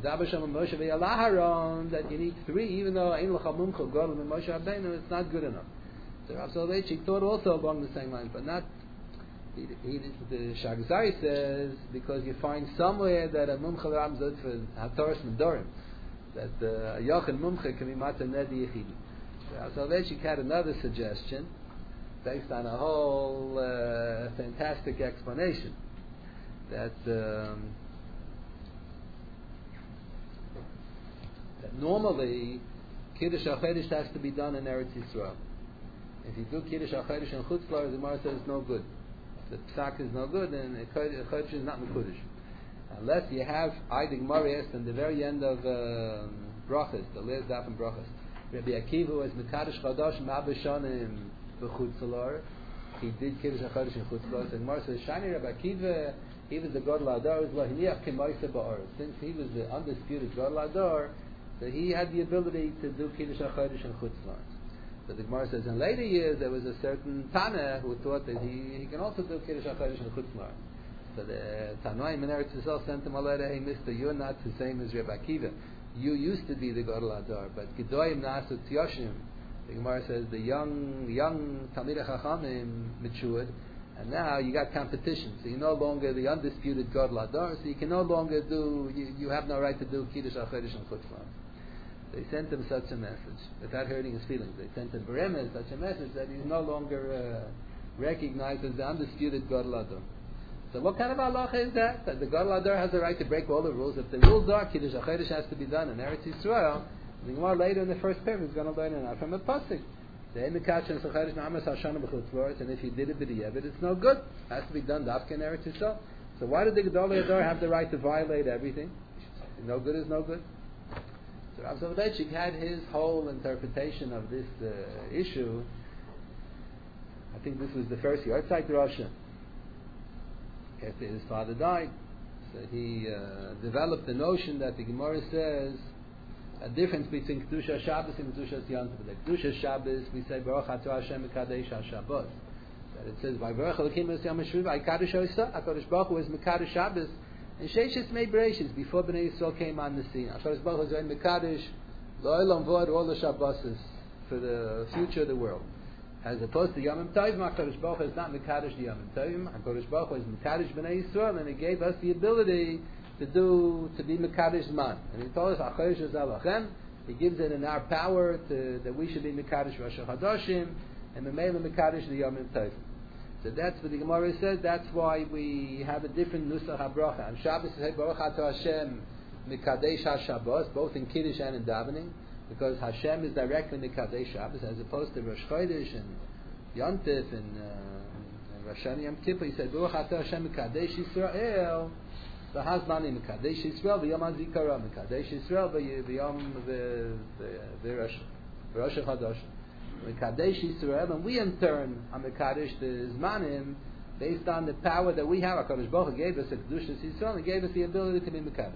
that you need three, even though Ein L'cha Mumcha Gadol Min Moshe Rabbeinu, it's not good enough. So Rav Soloveitchik thought also along the same lines, but not. He, he, the Shagzai says because you find somewhere that a Mumcha Ram Zot for Hataras Medorim, that a Yochel Mumcha can be Matan Nedi Yechidi. Rav Soloveitchik had another suggestion based on a whole uh, fantastic explanation that, um, that normally Kiddush HaChodesh has to be done in Eretz Yisrael. If you do Kiddush HaChodesh in Chutz La'aretz, the Gemara says it's no good. The psak is no good, and the Chodesh is not Mekudesh. Unless you have Eidig Marias in the very end of um, Brachas, the last daf in Brachas. Rabbi Akiva was Mekadosh Chadash Ma'abashanim b'Chutz La'aretz. He did Kiddush HaChodesh in Chutz La'aretz. And Gemara says, Shani Rabbi Akiva, he was the Gadol Adar, since he was the undisputed Gadol Adar, so he had the ability to do Kiddush HaChodesh in Chutz La'aretz. So the Gemara says in later years there was a certain Tana who thought that he, he can also do Kiddush HaChodesh in Chutz La'aretz. So the Tanoim in Eretz Yisrael sent him a letter, hey mister, you're not the same as Rabbi Akiva. You used to be the Gadol Adar, but Gedoyim Nasu Tyoshim. The Gemara says the young young Talmidei Chachamim matured, and now you got competition. So you're no longer the undisputed Gadol Adar, so you can no longer do, you, you have no right to do Kiddush HaChodesh in Chutz La'aretz. They sent him such a message without hurting his feelings. They sent him Beremes such a message that he's no longer uh, recognized as the undisputed Gadol Adar. So what kind of halacha is that? That the Gadol Adar has the right to break all the rules. If the rules are Kiddush HaChodesh has to be done in Eretz Yisrael, the Gemara later in the first paragraph is going to learn it out from a pasuk. And if you did it b'diavad, it's no good. It has to be done dafka in Eretz Yisrael. So why did the Gadol Adar have the right to violate everything? No good is no good. So Rav Soloveitchik had his whole interpretation of this uh, issue. I think this was the first year outside Russia. After his father died, so he uh, developed the notion that the Gemara says a difference between Kedusha Shabbos and Kedusha Yom Tov. The Kedusha Shabbos we say Baruch Atah Hashem Mekadesh HaShabbos. That it says by Baruch Elokim Yom HaShuv Hakadosh Ha'isa Hakadosh Baruch Hu is Mekadosh Shabbos. And Sheishes made Bereshis before Bnei Yisrael came on the scene. HaKadosh Baruch Hu is Mekadosh Lo'olam v'od, all the Shabbosis for the future of the world. As opposed to Yom Tovim, HaKadosh Baruch Hu is not Mekadosh the Yom Tovim. HaKadosh Baruch Hu is Mekadosh B'nai Yisrael, and He gave us the ability to do, to be Mekadosh Zman. And He told us, HaChodesh Hazeh Lachem, He gives it in our power to, that we should be Mekadosh Rosh Hashanah, and Memela Mekadosh the Yom Tovim. So that's what the Gemara says. That's why we have a different Nusach HaBracha. On Shabbos, we say Baruch Atah Hashem Mekadesh HaShabbos, both in Kiddush and in Davening, because Hashem is directly Mekadesh Shabbos, as opposed to Rosh Chodesh and Yontif and, uh, and Rosh Hashanah Yom Kippur. He said Baruch Atah Hashem Mekadesh Yisrael v'Hazmani Mekadesh Yisrael v'Yom HaZikaron Mekadesh Yisrael v'Yom v'Rosh Chodesh Mekadesh Yisrael, and we in turn are Mekadesh the Zmanim based on the power that we have. HaKadosh Baruch Hu gave us a Kedushas Yisrael, and gave us the ability to be Mekadesh.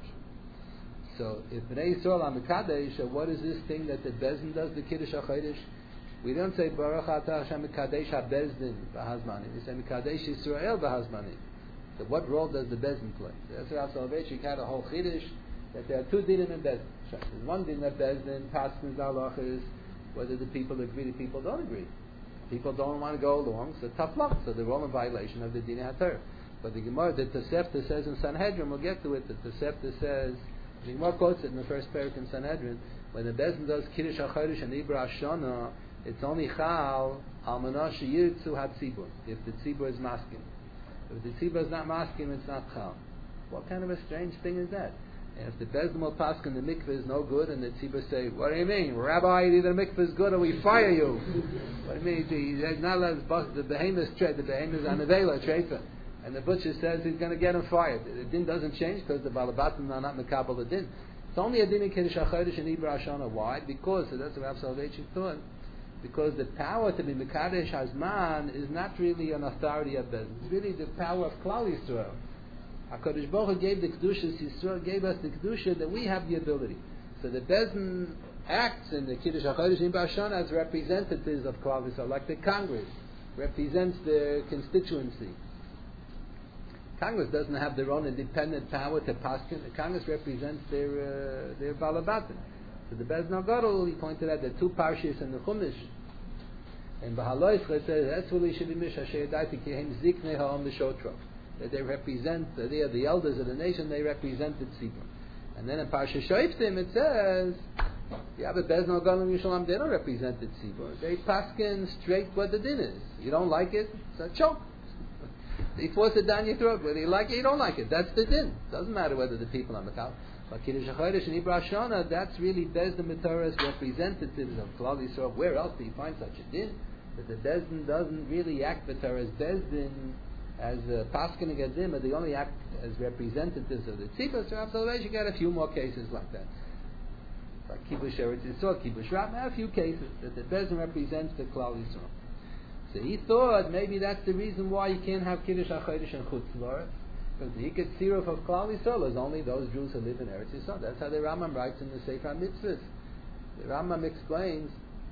So if Bnei Yisrael are Mekadesh, what is this thing that the Bezdin does, the Kiddush HaChodesh? We don't say Baruch Atah Hashem Mekadesh HaBezdin v'Hazmani. We say Mekadesh Yisrael v'Hazmani. So what role does the Bezdin play? That's why Soloveitchik had a whole Chiddush that there are two dinim in Bezdin. There's one din that Bezdin passes halachas, whether the people agree, the people don't agree. People don't want to go along, so tough luck. So they're all in violation of the din HaTorah. But the Gemara, the Tosefta says in Sanhedrin, we'll get to it, the Tosefta says, the Gemara quotes it in the first parak in Sanhedrin, when the Bezdin does Kiddush HaChodesh and Ibra Hashanah, it's only Chal Almanah Sheyirtzu HaTzibur, if the Tzibur is masking. If the Tzibur is not masking, it's not Chal. What kind of a strange thing is that? And if the Bezdin will paskin the mikveh is no good, and the Tzibur say, what do you mean? Rabbi, either the mikveh is good or we fire you. What do you mean? He's not allowed to the behemoth trade, the behemoth is anavela, treifa. And the butcher says he's going to get him fired. The din doesn't change because the balabatim are not mekabel the din. It's only a din in Kiddush HaChodesh and Ibra Hashanah. Why? Because, so that's what Rav Soloveitchik thought, because the power to be Mekadesh Hazman is not really an authority of Bezdin. It's really the power of Klal Yisrael. HaKadosh Baruch Hu gave the Kedushas Yisrael, gave us the Kedusha that we have the ability. So the Bezdin acts in the Kiddush HaChodesh and Ibra Hashanah as representatives of Klal Yisrael, like the Congress represents the constituency. Congress doesn't have their own independent power to paskin. The Congress represents their uh, their balabatim. So the Bezdin Gadol, he pointed out the two parshas in the Chumash. And Bahaloischa it says, "Etzvuli shivimish asher daiti kihem ziknei ha'om l'shotrov." That they represent, that they are the elders of the nation. They represent the tzibur. And then in Parsha Shoiftim it says, "Yeah, but Bezdin Gadol and Yerushalayim, they don't represent the tzibur. They paskin straight what the din is. You don't like it, it's a choke. He force it down your throat. Whether you like it, you don't like it. That's the din. Doesn't matter whether the people are Mekal. But Kiddush HaChodesh and Ibra Hashanah, that's really Bezdin B'Torah's representatives of Klal Yisrael. Where else do you find such a din? That the Bezdin doesn't really act B'Torah's Bezdin as Paskin and Gadim, but they only act as representatives of the Tzibur. So absolutely, you got a few more cases like that. Like Kibush Eretz Yisrael, Kibush Ram, a few cases that the Bezdin represents the Klal Yisrael. So he thought maybe that's the reason why you can't have Kiddush HaChodesh and Chutz La'aretz, because the Hikkat Siruf of Klal Yisrael is only those Jews who live in Eretz Yisrael. That's how the Rambam writes in the Sefer HaMitzvahs. The Rambam explains,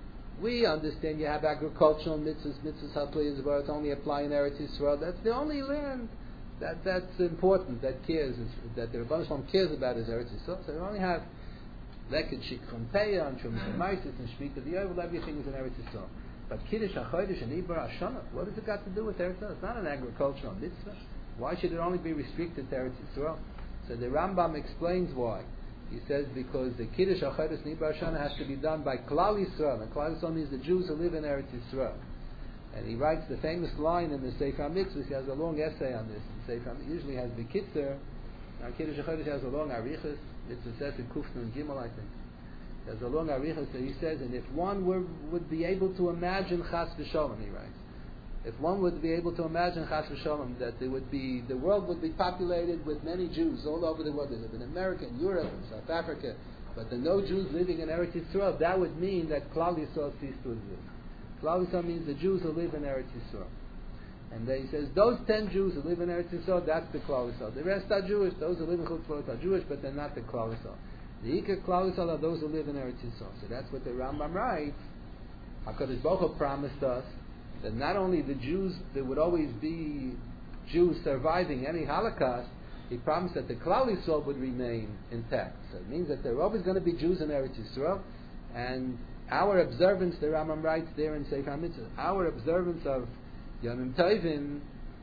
we understand you have agricultural mitzvahs, mitzvahs HaPliyas, where it's only apply in Eretz Yisrael. That's the only land that that's important, that cares, is, that the Rebbeinu Shalom cares about is Eretz Yisrael. So we only have Leked Shikron Peah and Shumas Maisis and Shmita V'Yovel, everything is in Eretz Yisrael. But Kiddush HaChodesh and Ibra Hashanah, what has it got to do with Eretz Yisrael? It's not an agricultural mitzvah. Why should it only be restricted to Eretz Yisrael? So the Rambam explains why. He says because the Kiddush HaChodesh and Ibra Hashanah has to be done by Klal Yisrael. And Klal Yisrael means the Jews who live in Eretz Yisrael. And he writes the famous line in the Sefer HaMitzvahs. He has a long essay on this. The Sefer HaMitzvahs usually has the Kitzer. Now Kiddush HaChodesh has a long Arichas. It's a set in Kufna and Gimel, I think. There's a long arichas that he says, and if one were, would be able to imagine Chas v'Sholom, he writes, if one would be able to imagine Chas v'Sholom, that there would be, the world would be populated with many Jews all over the world. They live in America, in Europe, in South Africa, but there are no Jews living in Eretz Yisrael. That would mean that Klal Yisrael ceased to exist. Klal Yisrael means the Jews who live in Eretz Yisrael. And then he says, those ten Jews who live in Eretz Yisrael, that's the Klal Yisrael. The rest are Jewish. Those who live in Chutz La'aretz are Jewish, but they're not the Klal Yisrael. The Ikar Klal Yisrael are those who live in Eretz Yisrael. So that's what the Rambam writes. HaKadosh Baruch Hu promised us that not only the Jews, there would always be Jews surviving any Holocaust, he promised that the Klal Yisrael would remain intact. So it means that there are always going to be Jews in Eretz Yisrael, And our observance, the Rambam writes there in Sefer HaMitzvot, our observance of Yomim Tovim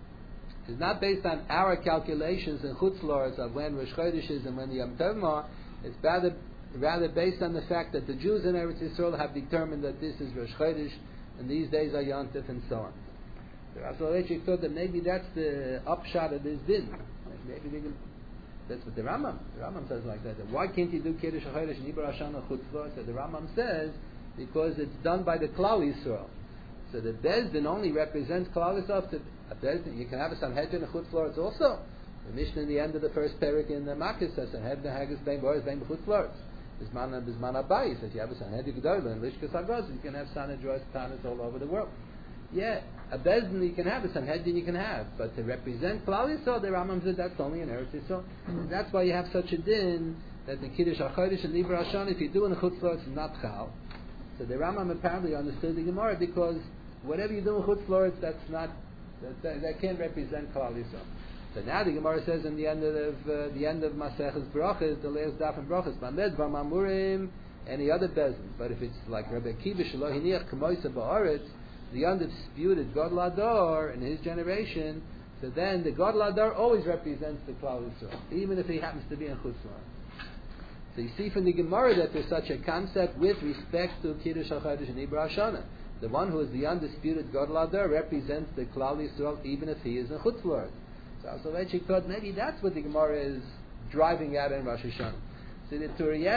is not based on our calculations and chutzlars of when Rosh Chodesh is and when the Yom Tovim are. It's rather, rather based on the fact that the Jews in Eretz Yisrael have determined that this is Rosh Chodesh and these days are Yom Tov and so on. The Rav Soloveitchik thought that maybe that's the upshot of this din. Maybe they can, that's what the Rambam, the Rambam says like that. That why can't you do Kiddush HaChodesh and Ibra Hashanah chutzlars? So the Rambam says because it's done by the Klal Yisrael. So the Bezdin only represents Klal Yisrael. To a Bezdin, you can have a Sanhedrin and chutzlars also. The Mishnah in the end of the first parak in the Makkah says Sanhedrin Haggis Bein Boris Bein Chutzlars. Bisman Bisman Abai says you have a Sanhedrin Gedolah and Lishkas Agos. You can have Sanhedrin Tanis all over the world. Yeah, a Bezdin you can have, a Sanhedrin you can have, but to represent Klal Yisrael, the Rambam said that's only in Eretz Yisrael. Mm-hmm. That's why you have such a din that the Kiddush HaChodesh and Ibra Hashanah, if you do in the chutzlars, it's not chal. So the Rambam apparently understood the Gemara because whatever you do in chutzlars, that's not that, that, that can't represent Klal Yisrael. So now the Gemara says in the end of uh, the end of Maseches Brachas, the last daf in Brachas, Mamed V'Mamurim, any other bezin. But if it's like Rabbi Akiva Shelo Hiniach K'moisa Ba'aretz, the undisputed God Lador in his generation, so then the God Lador always represents the Klal Yisrael, even if he happens to be in chutzlar. So you see from the Gemara that there's such a concept with respect to Kiddush HaChodesh and Ibra Hashanah. The one who is the undisputed God Lador represents the Klal Yisrael even if he is in chutzlar. So Soloveitchik thought maybe that's what the Gemara is driving at in Rosh Hashanah. So the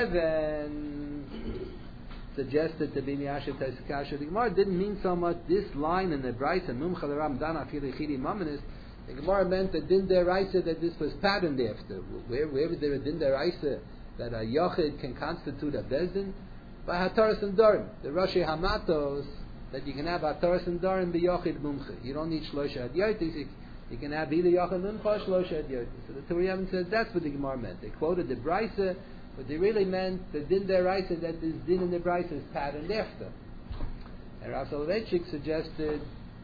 Turieven suggested to be Miyashiv Taisikasha. The Gemara didn't mean so much this line in the Brisa, Mumcha L'Ram Dana Afili Chidi Mamanis. The Gemara meant that Din Deraisa that this was patterned after. Where, where is there a Din Deraisa that a Yochid can constitute a Bezdin? By Hataras and Dorim. The Rashi Hamatos, that you can have Hataras and Dorim be Yochid Mumcha. You don't need Shlosha Adyotis. You can have either Yochid Mumcha or Shlosha Adyotis. So the Turiyavim says that's what the Gemara meant. They quoted the Brisa, but they really meant the din deraisa that this din in the Brisa is patterned after. And Rav Soloveitchik suggested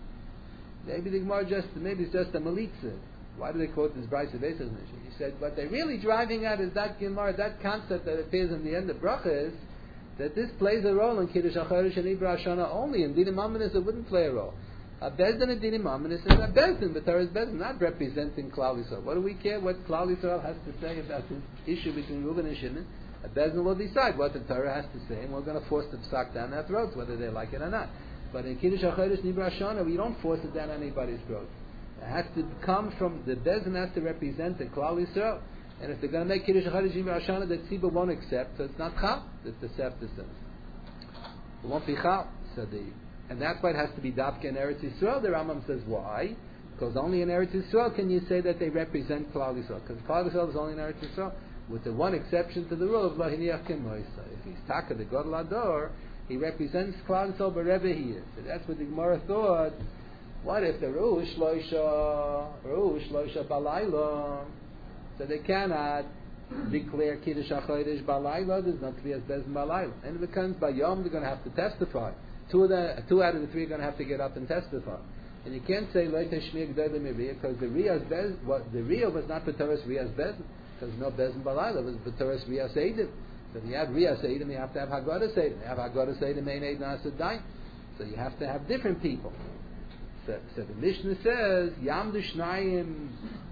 maybe the Gemara just maybe it's just a malitza. Why do they quote this Brisa Beis? He said what they're really driving at is that Gemara, that concept that appears in the end of Brachas, that this plays a role in Kiddush HaChodesh and Ibra Hashanah only. In Dinim Amanis it wouldn't play a role. A Bezdin and Dinim Amanis is a Bezdin, but Torah is Bezdin, not representing Klal Yisrael. What do we care what Klal Yisrael has to say about this issue between Reuben and Shimon? A Bezdin will decide what the Torah has to say, and we're going to force the psak down their throats, whether they like it or not. But in Kiddush HaChodesh and Ibra Hashanah, we don't force it down anybody's throat. It has to come from, the Bezdin has to represent the Klal Yisrael. And if they're going to make Kiddush HaChodesh and Ibra Hashanah, the Tzibur won't accept, so it's not Chal, that the Sefta says. It won't be Chal. So the And that's why it has to be Dafka in Eretz Yisrael. The Rambam says, why? Because only in Eretz Yisrael can you say that they represent Klal Yisrael. Because Klal Yisrael is only in Eretz Yisrael, with the one exception to the rule of Lahiniach Kemoisa. If he's Taka, the God Lador, he represents Klal Yisrael wherever he is. So that's what the Gemara thought. What if the Rush Loisha, Rush Loisha Balayla, so they cannot declare Kiddush HaChodesh Balayla, there's no Kviyas Bezin Balayla. And if it comes by Yom, they're going to have to testify. Two, of the, two out of the three are going to have to get up and testify. And you can't say Lo Teshmiya G'day L'Miriya because the Riyas Bez, what the Riyah was not B'Toras Riyas Bezin, because no Bezin Balayla, it was B'Toras Riyas Eidim. So if you have Riyas Eidim, you have to have Haggadah Eidim. You have Haggadah Eidim, Ein Eid Nasa Dain. So you have to have different people. So, so the Mishnah says, Yamdu Shnayim.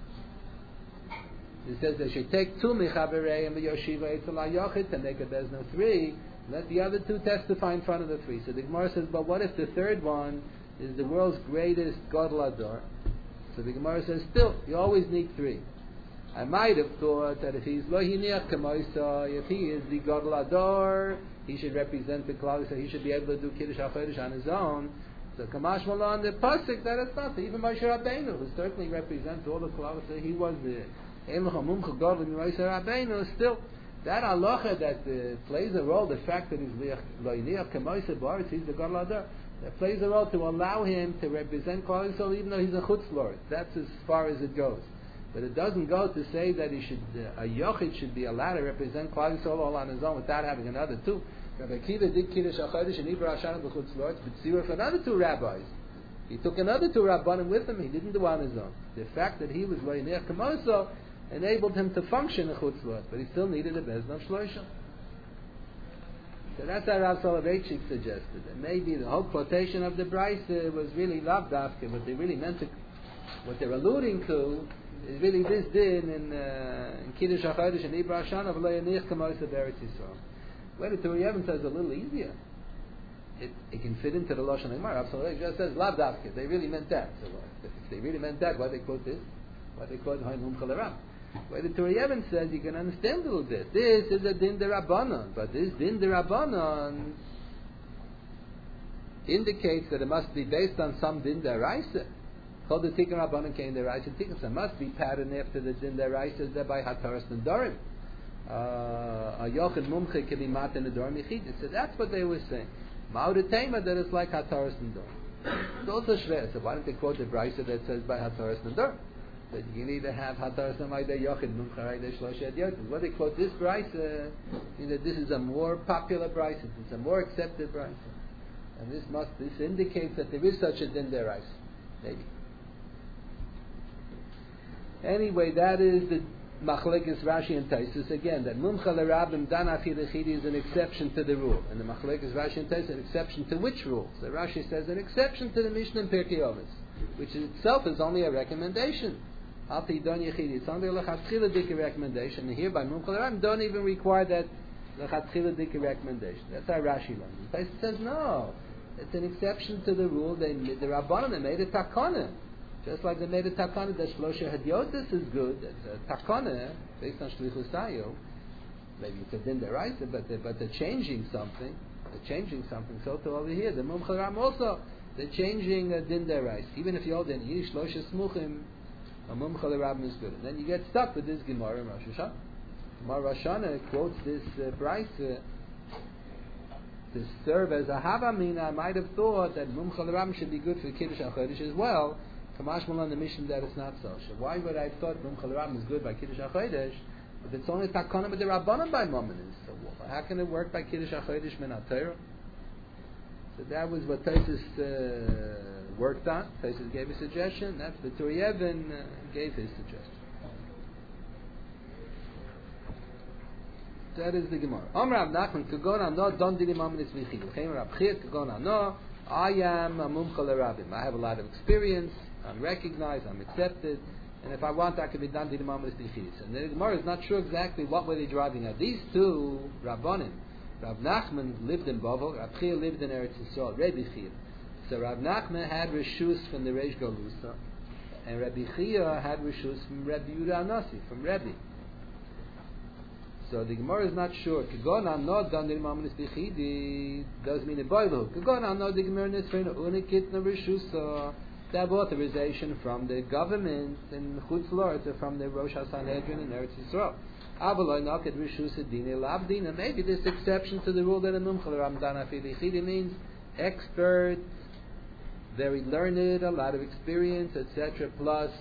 It says they should take two Mechabereim V'Yoshiva Eitzel HaYochid to make a Bezin of three. Let the other two testify in front of the three. So the Gemara says, but what if the third one is the world's greatest God Lador? So the Gemara says, still, you always need three. I might have thought that if he's Lo Hiniach Kemoisa, if he is the God Lador, he should represent the Klal, so he should be able to do Kiddush HaChodesh on his own. So Kamash Malon, the Pasuk, that is not. Even Moshe Rabbeinu, who certainly represents all the Klal, so he was the Elach HaMumcha God Moshe Rabbeinu, still. That halacha that uh, plays a role, the fact that he's lo'iniach kemoisa b'aretz, he's the God Lador, that plays a role to allow him to represent Klal Yisrael even though he's a chutz lord. That's as far as it goes. But it doesn't go to say that he should, uh, a yochid should be allowed to represent Klal Yisrael all on his own without having another two. Rabbi Akiva did Kiddush HaChodesh and Ibra Hashanah b'chutz lords, but Tzira for another two rabbis. He took another two rabbanim with him. He didn't do on his own. The fact that he was lo'iniach kemoisa enabled him to function in chutz lord, but he still needed a bezin of shloisha. So that's how Rav Soloveitchik suggested. And maybe the whole quotation of the Brisa was really lav dafke. What they really meant to, what they're alluding to, is really this din in, uh, in Kiddush HaChodesh and Ibra Hashanah v'lo yanich k'moisa b'Eretz Yisrael. Where the Turei Even says a little easier. It, it can fit into the Lashon Gemara. Rav Soloveitchik just says lav dafke. They really meant that. So if they really meant that, why they quote this? Why they quote Hain Mum Chalaram? Where the Turei Even says, you can understand a little bit. This is a din derabanan, but this din derabanan indicates that it must be based on some din deraisa. Called the Tikkun Rabbanan Kein deraisa Tikkun. So it must be patterned after the din deraisa that by Hataras Nedarim. A Yochid Mumche can be Matan Nedarim Yechidus. So that's what they were saying. Ma'od Tema that it's like Hataras Nedarim. It's also shver. So why don't they quote the brisa that says by Hataras Nedarim? That you can either have Hataras Nedarim Yochid Mumche Raidesh Shlosh Yadyotim. What they quote this brisa, you know, this is a more popular brisa. It's a more accepted brisa. And this must this indicates that there is such a din deraisa. Maybe. Anyway, that is the Machlekes Rashi and Taisus again. That Mumcha L'Rabim Dan Afi L'Chidi is an exception to the rule, and the Machlekes Rashi and Taisus an exception to which rules? The Rashi says an exception to the Mishnah and Pirkei Avos, which in itself is only a recommendation. Afi Don Yechidi, it's only a L'Chatchila Dika recommendation. And here by Mumcha L'Rabim don't even require that L'Chatchila Dika recommendation. That's how Rashi learns. Taisus says no, it's an exception to the rule. They, the Rabbanan, they made a takana. Just like they made a takana that Shlosha Hadyotis is good, that's a takana based on Shlichus Hayo. Maybe it's a din deraisa, but they're, but they're changing something. They're changing something. So to over here, the Mum Chalam also, they're changing a din deraisa. Even if you hold in Yish Shlosha Smuchim, a Mum Chalam is good. And then you get stuck with this Gemara in Rosh Hashanah. Gemara Rosh Hashanah quotes this uh, brisa to serve as a Havamina. I might have thought that Mum Chalam should be good for Kiddush HaChodesh as well. Kamashmal on the mission that it's not so. So why would I have thought Mum Chalaram is good by Kiddush HaChodesh, but it's only Takana with the Rabbanan by Mominis? So how can it work by Kiddush HaChodesh min HaTorah? So that was what Taisus uh, worked on. Taisus gave a suggestion. That's the Turei Even uh, gave his suggestion. That is the Gemara. Om Rav Nachman Kagon Ano Don Dili Mominis Vichil. Chem Rav Chir Kagon Ano. I am a Mum Chalarabim. I have a lot of experience. I'm recognized, I'm accepted, and if I want, I can be done to the Mamas Dichis. And the Gemara is not sure exactly what were they driving at. These two Rabbanim, Rav Nachman lived in Bavel, Rav Chia lived in Eretz Yisrael, Rabbi Chia. So Rav Nachman had Rishus from the Reish Galusa, and Rabbi Chia had Rishus from Rabbi Yehuda Anasi, from Rabbi. So the Gemara is not sure. Kagon Ano Dan Di Mamas Dichidi does mean a boilu. Kagon Ano the Gemara Nisrena Unikit Na Rishusa. They have authorization from the government in Chutz La'aretz, or from the Rosh HaSanhedrin in Eretz Yisrael. Avaloi Naked Rishus Adina Lavdina. Maybe this exception to the rule that a Mum Chalaram Dan Afi L'Chidi means expert, very learned, a lot of experience, et cetera. Plus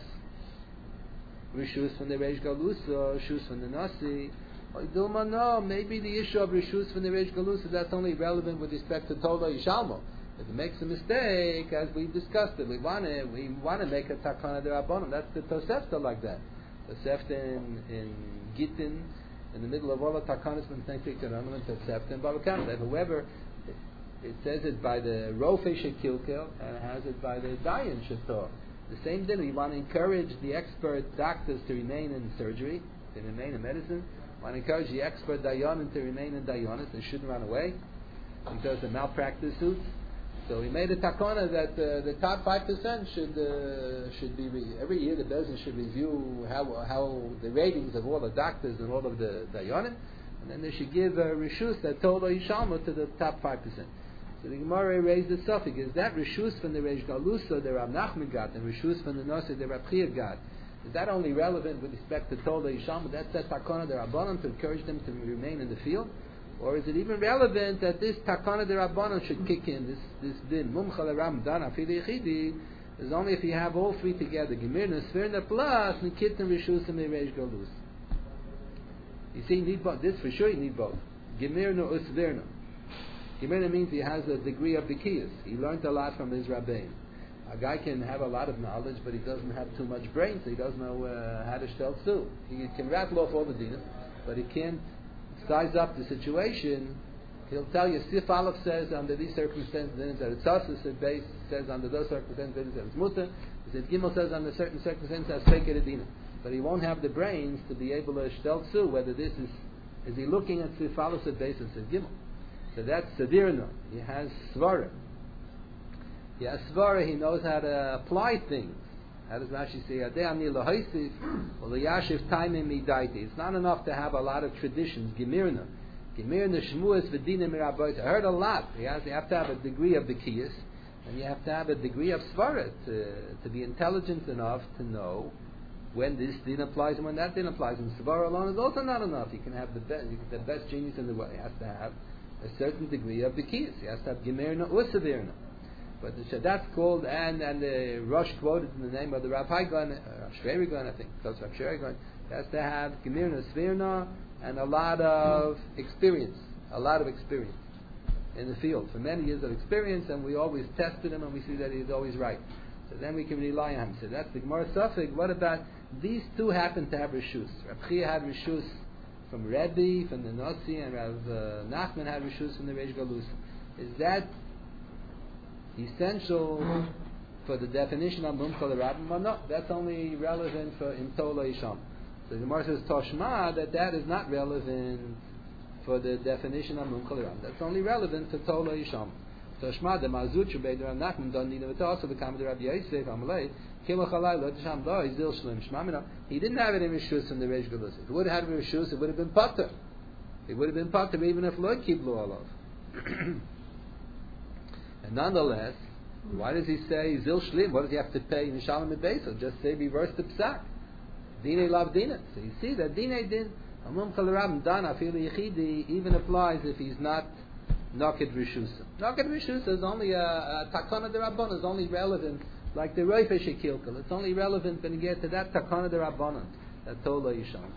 Rishus from the Reish Galusa, Rishus from the Nasi. No, maybe the issue of Rishus from the Reish Galusa, that's only relevant with respect to Tola Yishalmo. If it makes a mistake, as we discussed it, we want to we want to make a takana derabanan. That's the Tosefta like that. Tosefta in, in Gittin, in the middle of all the takanas when they take the element Tosefta in Bava Kama. That whoever it, it says it by the Rofe Shekilkel and it has it by the Dayan Shetor. The same thing. We want to encourage the expert doctors to remain in surgery, to remain in medicine. We want to encourage the expert Dayanim to remain in Dayanis. They shouldn't run away because of malpractice suits. So we made a takana that uh, the top five percent should uh, should be re- every year the Bezin should review how how the ratings of all the doctors and all of the dayanim, and then they should give a rishus that told Yishalma to the top five percent. So the Gemara raised the suffix: is that rishus from the Reish Galusa the Rav Nachman got, and rishus from the Nasi the Rav Chia got? Is that only relevant with respect to Tola Yishalma? That's that takana the Rabbanan to encourage them to remain in the field. Or is it even relevant that this takana de Rabbanon should kick in, this this din, Mum Chalaram Dan Afi L'Chidi, is only if you have all three together, Gemirna, Svirna, plus Nikitna, Rishus, and Reish Galus. You see, you need both. This for sure you need both. Gemirna, Usvirna. Gemirna means he has a degree of Bikiyas. He learned a lot from his Rabbein. A guy can have a lot of knowledge, but he doesn't have too much brain, so he doesn't know uh, how to shtel tzu. He can rattle off all the dinas, but he can't size up the situation He'll tell you, Sif Aleph says under these circumstances, then it's Eretzasus, the base says under those circumstances, then it's Mutter. He says, Gimel says under certain circumstances, that's Fekir Adina. But he won't have the brains to be able to shtel tzu whether this is, is he looking at Sif Aleph at base and says Gimel. So that's Sadirna. He has Svara. He has Svara, he knows how to apply things. How does Rashi say, it's not enough to have a lot of traditions, Gemirna. Gemirna Shmuas V'dinim Mirabayta. I heard a lot. You have, you have to have a degree of Bekiyas, and you have to have a degree of Svara to, to be intelligent enough to know when this din applies and when that din applies. And Svara alone is also not enough. You can have the best, the best genius in the world. He has to have a certain degree of Bekiyas. He has to have Gemirna or Sevirna. But the, that's called, and and the Rosh quoted in the name of the Rav Haigan, uh, Rav Shverigan, I think, close to Rav Shverigan, has to have Gemirna, Svirna, and a lot of experience, a lot of experience in the field, for many years of experience, and we always tested him, and we see that he's always right. So then we can rely on him. So that's the Gemara Safek. What about, these two happen to have Rishus. Rav Chia had Rishus from Rebbe, from the Nasi, and Rav uh, Nachman had Rishus from the Reish Galus. Is that essential for the definition of Mum Kol Rabbim? Well, no, that's only relevant for in Tola Isham. So the Gemara says Toshma that that is not relevant for the definition of Mum Kol Rabbim. That's only relevant for Tola Isham. Toshma the Mazut Shabei Rav Nachman don't need it also become the Rabbi Yosef Amalei Kilo Chalai Lo Tisham Lo Izil Shlim Shmamina. He didn't have it in Rishus in the Reish Galus. If he would have had it in Rishus, it would have been Pater. It would have been Pater even if Lo Kiblu Olav. And nonetheless, why does he say Zil Shlim? What does he have to pay in Shalom and Beisel? Just say reverse the psak. Dine lav dina. So you see that Dine din Amum Kol Rabbim Dan Afil Yechidi even applies if he's not Noked Rishusa. Noked Rishusa is only a, a Takana de Rabbanan, is only relevant like the Roife Shekilkel. It's only relevant when you get to that Takana de Rabbanan, that Tola Yisham.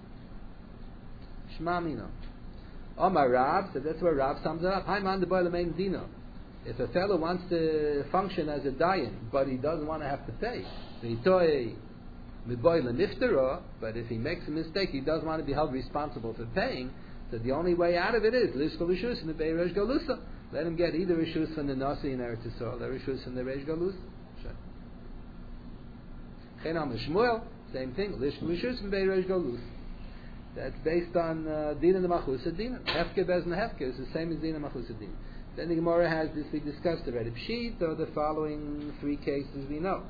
Shma Mino. Omar Rab, so that's where Rab sums it up. Hi man de boy lemein dino. If a fellow wants to function as a dayan, but he doesn't want to have to pay, but if he makes a mistake, he doesn't want to be held responsible for paying, so the only way out of it is Lishkol in the Bei Reish Galusa. Let him get either Rishus from the Nasi in Eretz Yisrael or Rishus from the Reish Galusa. Chenam Shmuel, same thing, Lishkol in Bei Reish Galusa. That's based on uh, Dina the Machusa Dina. Hefke Bez and Hefke is the same as Dina Machusa Dina. Then the Gemara has this we discussed already. Pshit are the following three cases we know.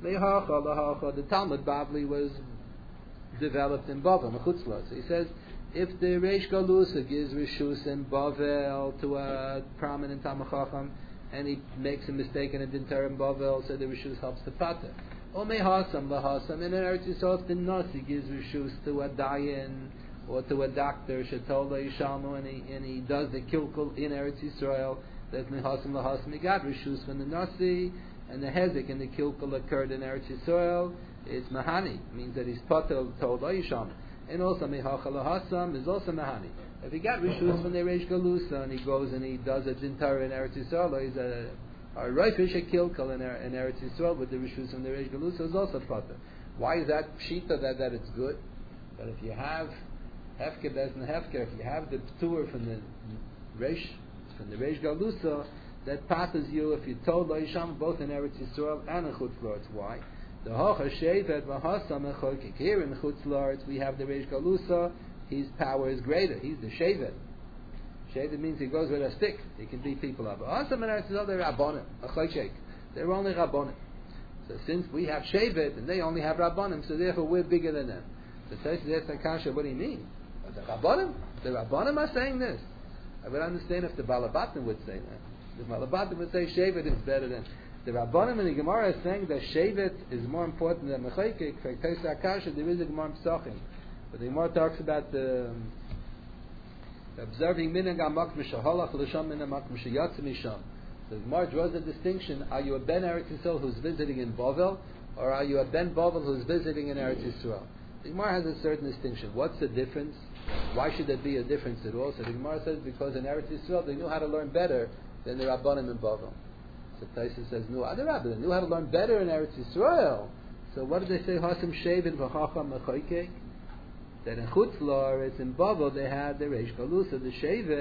The Talmud Bavli was developed in Bavel, Mechutzla. So he says, if the Reish Galusa gives Rishus in Bavel to a prominent Talmud Chacham, and he makes a mistake and it didn't turn Bavel, so the Rishus helps the Pater. Or Mehasam, Lahasam, in Eretz Yisrael, the Nasi gives Rishus to a Dayan, or to a doctor, Shatola Yishalmu, and he, and he does the Kilkul in Eretz Yisrael, that's Mehasam Lahasam, he got Rishus from the Nasi, and the Hezek and the Kilkul occurred in Eretz Yisrael, it's Mahani, means that he's Patel Tola Yishalmu. And also Mehachal Lahasam is also Mahani. If he got Rishus from the Reish Galusa, and he goes and he does a Dintar in Eretz Yisrael, he's a a Reifish a Kilkul in, in Eretz Yisrael with the Rishus from the Reish Galusa, is also Patel. Why is that Pshita that, that it's good? But if you have Hefker Bezn Hefker, if you have the tour from the Reish from the Reish Galusa, that passes you if you told Loisham both in Eretz Yisrael and in Chutz La'aretz. Why? The Hocha Shevet V'Hasam Echokik. Here in Chutz La'aretz we have the Reish Galusa. His power is greater. He's the Shevet. Shevet means he goes with a stick. He can beat people up. Hasam in Eretz Yisrael they're Rabbanim. Achoshek. They're only Rabbanim. So since we have Shevet and they only have Rabbanim, so therefore we're bigger than them. So Tosfos Akasha, what do you mean? The Rabbanim? The Rabbanim are saying this. I would understand if the Balabatim would say that. The Balabatim would say Shevet is better than... The Rabbanim in the Gemara is saying that Shevet is more important than Mechayik. For Tosfos Akasha, there is a Gemara in Pesachim. But the Gemara talks about the... Um, observing Minag Amak Mishahalach L'Sham Minag Amak Mishayatz Misham. The Gemara draws a distinction. Are you a Ben Eretz Yisrael who's visiting in Bavel? Or are you a Ben Bavel who's visiting in Eretz Yisrael? The Gemara has a certain distinction. What's the difference? Why should there be a difference at all? So the Gemara says because in Eretz Yisrael they knew how to learn better than the Rabbanim in Bavel. So Tosfos says, no, other Rabbanim they knew how to learn better in Eretz Yisrael. So what did they say? Hasam Shevet V'Chacham Mechoykek? That in Chutz La'aretz in Bavel they had the Reish Galusa, the Shevet,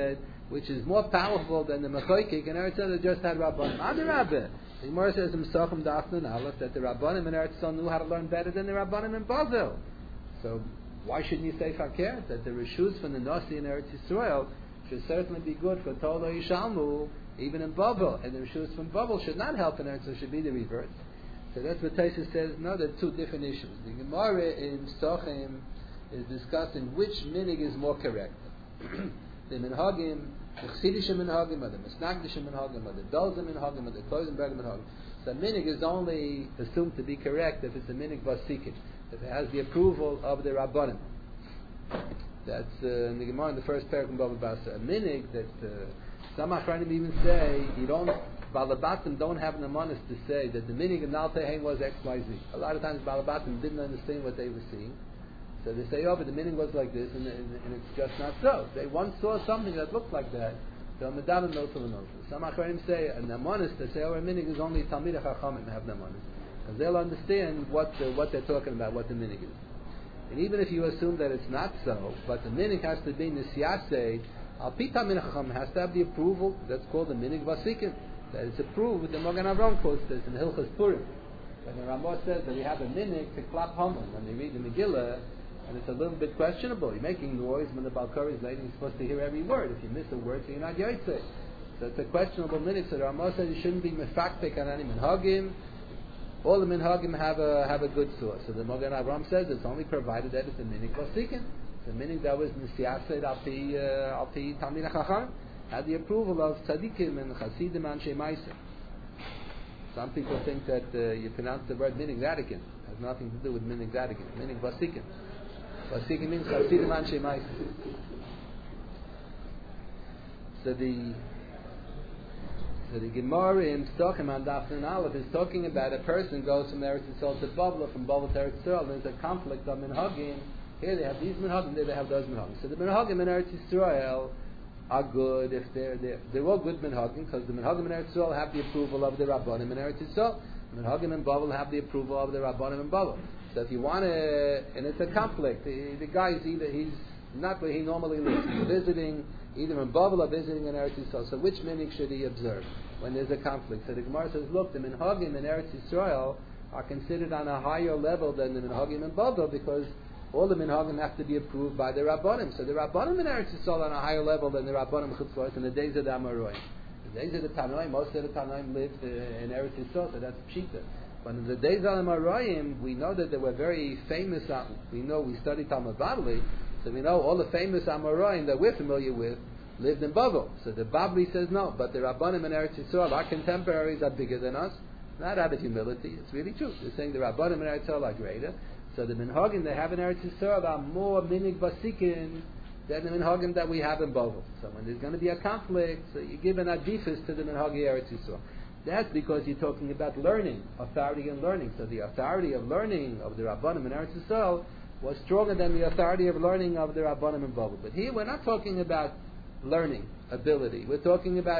which is more powerful than the Mechoikik in Eretz Yisrael that just had Rabbanim. Adarabeh. The Gemara says in Mesachim Daf Nun Aleph that the Rabbanim in Eretz Yisrael knew how to learn better than the Rabbanim in Bavel. So why shouldn't you say Fakir? That the Rishus from the Nasi in Eretz Yisrael should certainly be good for Tolo Yishalmu, even in Bavel. And the Rishus from Bavel should not help in Eretz Yisrael, should be the reverse. So that's what Taisus says. No, there are two different issues. The Gemara in Pesachim is discussing which minig is more correct. The Minhagim, the Chsidish Minhagim, or the Mesnagdish Minhagim, or the Dolza Minhagim, or the Kloisenberg Minhagim. So minig is only assumed to be correct if it's a minig Vasikin, if it has the approval of the Rabbanim. That's uh, in the Gemara in the first paragraph in Baba Basra. A minig that uh, some Achranim even say you don't. Balabatim don't have an amanis to say that the minig of Nalteheng was X Y Z. A lot of times Balabatim didn't understand what they were seeing. So they say, oh, but the minig was like this, and, and, and it's just not so. They once saw something that looked like that. So Medalim knows to the knows. Some Achranim say, an amanis to say, oh, a minig is only Talmidei Chachamim have an amanis. Because they'll understand what, the, what they're talking about, what the minig is. And even if you assume that it's not so, but the minig has to be Nisyasei, Al Pi Talmidei Chachamim has to have the approval, that's called the minig Vasikin. That it's approved with the Magen Avraham quotes this in Hilchos Purim. When the Ramah says that we have a minig to clap Haman when they read the Megillah, and it's a little bit questionable. You're making noise when the Balkari is late, you're supposed to hear every word. If you miss a word, so you're not yotzei. So it's a questionable minig. So the Ramah says you shouldn't be mefakpek on any minhagim. All the minhagim have a have a good source. So the Magen Avraham says it's only provided that it's a minig vasikin. It's a minig that was nisiyased al pi al pi Talmidei Chacham. Had the approval of tzaddikim and chasidim and shemaisa. Some people think that uh, you pronounce the word minig vatikin. It has nothing to do with minig vatikin. Minig vasikin. Vasikin means chasidim and shemaisa. So the so the Gemara in Pesachim and Daf Nun Aleph is talking about a person goes from Eretz Yisrael to Babla, from Babla to Eretz Yisrael. There's a conflict of minhagim. Here they have these minhagim, there they have those minhagim. So the minhagim in Eretz Yisrael are good if they're they're, they're all good minhagim, because the minhagim in Eretz Yisrael have the approval of the Rabbanim in Eretz Yisrael. The minhagim in Bavel have the approval of the Rabbanim in Bavel. So if you want to, and it's a conflict. The, the guy is either he's not where he normally lives. He's visiting either in Bavel or visiting in Eretz Yisrael. So which minig should he observe when there's a conflict? So the Gemara says, look, the minhagim in Eretz Yisrael are considered on a higher level than the minhagim in Bavel, because all the minhagim have to be approved by the Rabbanim. So the Rabbanim in Eretz Yisrael are on a higher level than the Rabbanim Chutzlaret in the days of the Amoraim. The days of the Tanoim, most of the Tanoim lived uh, in Eretz Yisrael, so that's Pshita. But in the days of the Amoraim, we know that they were very famous. Uh, we know we studied Talmud Bavli, so we know all the famous Amoraim that we're familiar with lived in Bavel. So the Bavli says no, but the Rabbanim in Eretz Yisrael, our contemporaries, are bigger than us. Not out of humility, it's really true. They're saying the Rabbanim in Eretz Yisrael are greater. So the minhagim they have in Eretz Yisrael are more minig vasikin than the minhagim that we have in Bavel. So when there's going to be a conflict, so you give an adifus to the minhagi Eretz Yisrael. That's because you're talking about learning, authority and learning. So the authority of learning of the Rabbanim in Eretz Yisrael was stronger than the authority of learning of the Rabbanim in Bavel. But here we're not talking about learning ability. We're talking about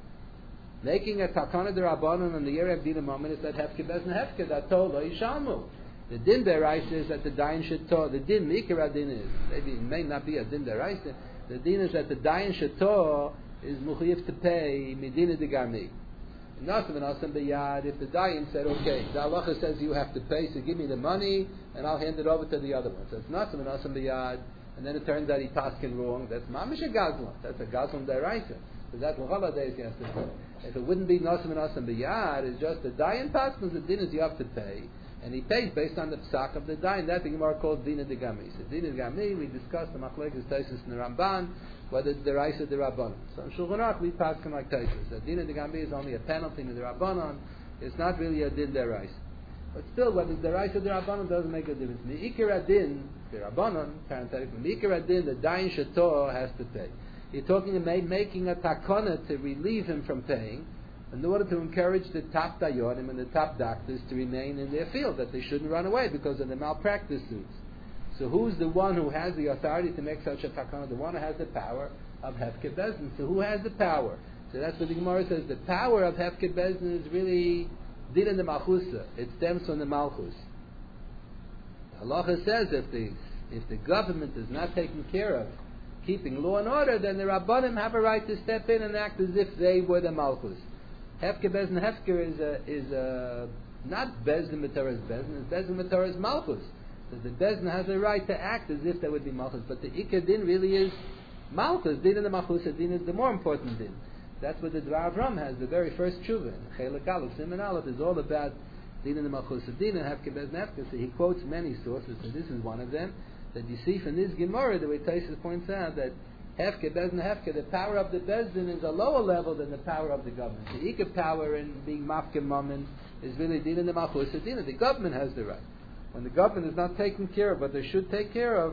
making a takana de Rabbanim in the Yerev Dina moment is that hefke bezn hefke that told lo yishalmu. The din deraisa is that the dayan should tell. The din mikra din is maybe it may not be a din deraisa. The din is that the dayan should tell is muchayiv to pay medina de garmi. Nasav and asam biyad. If the dayan said, okay, the halacha says you have to pay, so give me the money and I'll hand it over to the other one. So it's nasav and asam biyad, and then it turns out he tasking wrong. That's mamish a gazlan. That's a gazlan deraisa. So that's what holidays he has to do. If it wouldn't be nasav and asam biyad, it's just the dayan tasking. The din is you have to pay. And he pays based on the psak of the dayan. That the Gemara called Dina de Gami. So Dina de Gami, we discussed the Machlekes Taisus and the Ramban, whether it's the Raisa de Rabbanon. So in Shulchan Aruch we pass him like Taisus. So Dina de Gami is only a penalty in the Rabbanon. It's not really a din de Raisa. But still, whether it's the Raisa de Rabbanon doesn't make a difference. Me'ikar adin, the Rabbanon, parenthetically, Me'ikar adin, the dayan shator has to pay. You're talking about making a takana to relieve him from paying, in order to encourage the top dayanim and the top doctors to remain in their field, that they shouldn't run away because of the malpractice suits. So who's the one who has the authority to make such a takana? The one who has the power of Hefke Bezdin. So who has the power? So that's what the Gemara says. The power of Hefke Bezdin is really din in the malchusa. It stems from the malchus. The halacha says if the if the government is not taking care of keeping law and order, then the Rabbanim have a right to step in and act as if they were the Malchus. Hefker Bezdin Hefker is a, is a, not Bezdin B'Torah's Bezdin, it's Bezdin B'Torah's Malchus. So the Bezdin has a right to act as if they would be Malchus, but the Iker Din really is Malchus. Din in the Malchus, Din is the more important Din. That's what the Dvar Avram has, the very first tshuva. Chelik Aleph, Siman Aleph is all about Din in the Malchus, Din and Hefker Bezdin Hefker. So he quotes many sources, and this is one of them. That you see from this Gemara, the way Taisus points out that Hefker, Bezdin, Hefker, the power of the Bezdin is a lower level than the power of the government. The Ikar power in being Mafke Mammon is really Din in the Malchus, Din. The government has the right. When the government is not taken care of what they should take care of,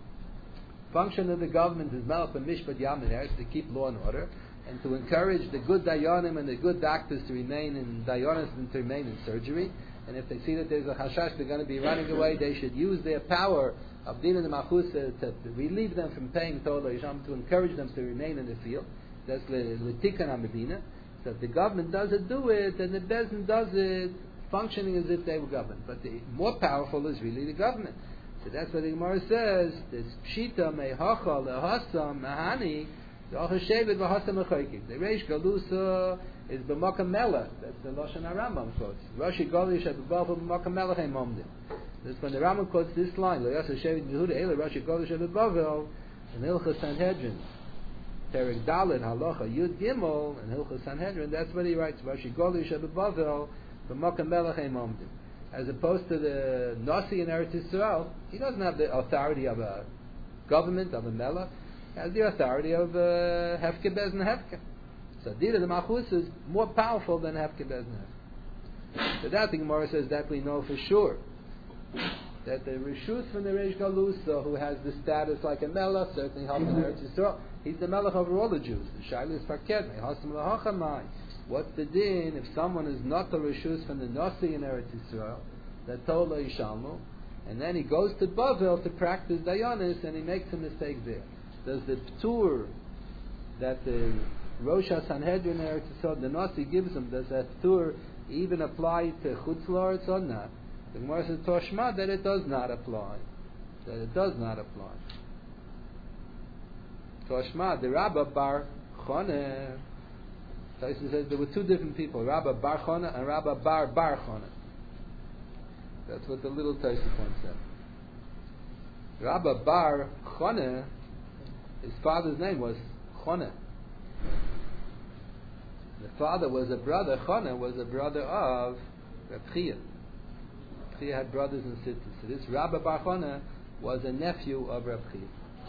function of the government is Melech and Mishpat Yam to keep law and order, and to encourage the good Dayanim and the good doctors to remain in Dayanis and to remain in surgery. And if they see that there's a Hashash, they're going to be running away, they should use their power of Din and the Malchus to relieve them from paying Torah Yisham, to encourage them to remain in the field. That's L'Tikan HaMedina. So if the government doesn't do it, then the Bezdin does it, functioning as if they were government. But the more powerful is really the government. So that's what the Gemara says. This Pshita Mehacha Lehasa Mahani Shevet V'Hasa Mechoykik. The Reish Galusa is B'Makam Melech. That's the Lashon HaRambam quotes. Rashi Golish at B'Bavel B'Makam Melech Heimomdim. That's when the Rambam quotes this line. Lo Yasa Shevet Yehuda Eile Rashi Golish at B'Bavel in Hilchas Sanhedrin. Perek Dalet Halacha Yud Gimel in Hilchas Sanhedrin. That's what he writes. Rashi Golish at B'Bavel B'Makam Melech Heimomdim. As opposed to the Nasi in Eretz Yisrael, he doesn't have the authority of a government, of a melech. He has the authority of uh, Hefker Bezdin Hefker. So Dira the Malchus is more powerful than Hefker Bezdin Hefker. So that the Gemara says that we know for sure. That the Rishus from the Reish Galusa, who has the status like a melech, certainly helps in Eretz Yisrael. He's the melech over all the Jews. The Shaila is Parket, Mehasim Lahachamai. What's the din if someone is not the Rishus from the Nasi in Eretz Yisrael, that told Yishalmu, and then he goes to Bavel to practice Dayanis and he makes a mistake there? Does the Ptur that the Rosh HaSanhedrin in Eretz Yisrael, the Nasi gives him, does that Ptur even apply to Chutz La'aretz or not? The Gemara says Toshma that it does not apply. That it does not apply. Toshma, the Rabba Bar Choneh. Tyson says there were two different people, Rabba Bar Chona and Rabba Bar Bar Chona. That's what the little Tyson points out. Rabba Bar Chona, his father's name was Chona. The father was a brother, Chona was a brother of Reb Chia. Chia had brothers and sisters. So this Rabba Bar Chona was a nephew of Reb Chia.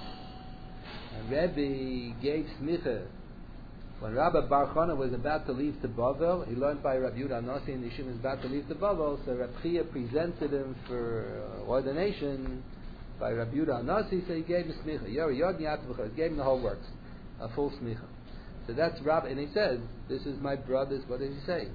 And Rebbe gave smicha. When Rabbi Bar Chona was about to leave to Bavel, he learned by Rabbi Yehuda Nasi and Yishim was about to leave to Bavel, so Rabbi Chia presented him for uh, ordination by Rabbi Yehuda Nasi, so he gave him smicha. Yori Yod Yatvacha, he gave him the whole works, a full smicha. So that's Rabbi, and he says, this is my brother's, what did he say?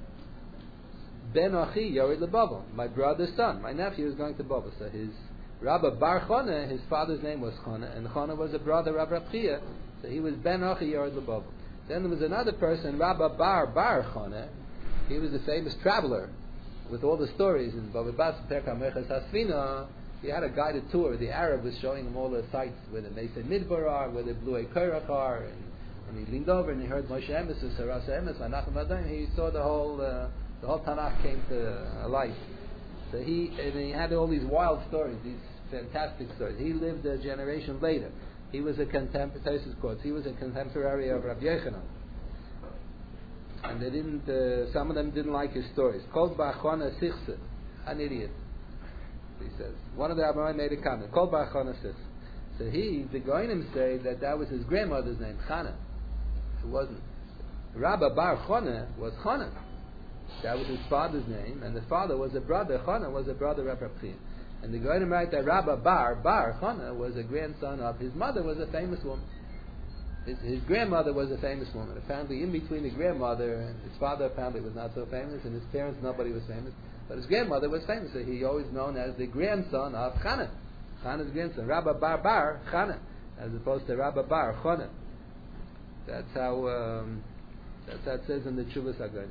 Ben Achi Yorid LeBavel, my brother's son, my nephew is going to Bavel. So his Rabbi Bar Chona, his father's name was Chona, and Chona was a brother of Rabbi Chia, so he was Ben Achi Yorid LeBavel. Then there was another person, Rabbi Bar Bar Chona. He was a famous traveler with all the stories in Bava Basra Perka Meches Hasfina. He had a guided tour. The Arab was showing him all the sites where the Mesa Midbar are, where the Blue Korach are, and when he leaned over and he heard Moshe Emes, Sarasa Emes, Menachem Adayim, he saw the whole uh, the whole Tanakh came to uh, life. So he and he had all these wild stories, these fantastic stories. He lived a generation later. He was a contemporary. He was a contemporary of Rabbi Yochanan, and they didn't. Uh, some of them didn't like his stories. Kol ba'achona sichse, an idiot. He says one of the Rabbanim made a comment. Kol ba'achona sichse. So he, the Goinim say that that was his grandmother's name, Chana. It wasn't. Rabbi Bar Chona was Chana. That was his father's name, and the father was a brother. Chana was a brother of Rabbi Chia. And the Goyim write that Rabbi Bar Bar Chana was a grandson of his mother was a famous woman. His, his grandmother was a famous woman. Apparently, in between the grandmother and his father, apparently was not so famous, and his parents, nobody was famous. But his grandmother was famous. So he always known as the grandson of Chana. Chana's grandson, Rabbi Bar Bar Chana, as opposed to Rabbi Bar Chana. That's how. Um, that's how it says in the Chuvas Hagoyim.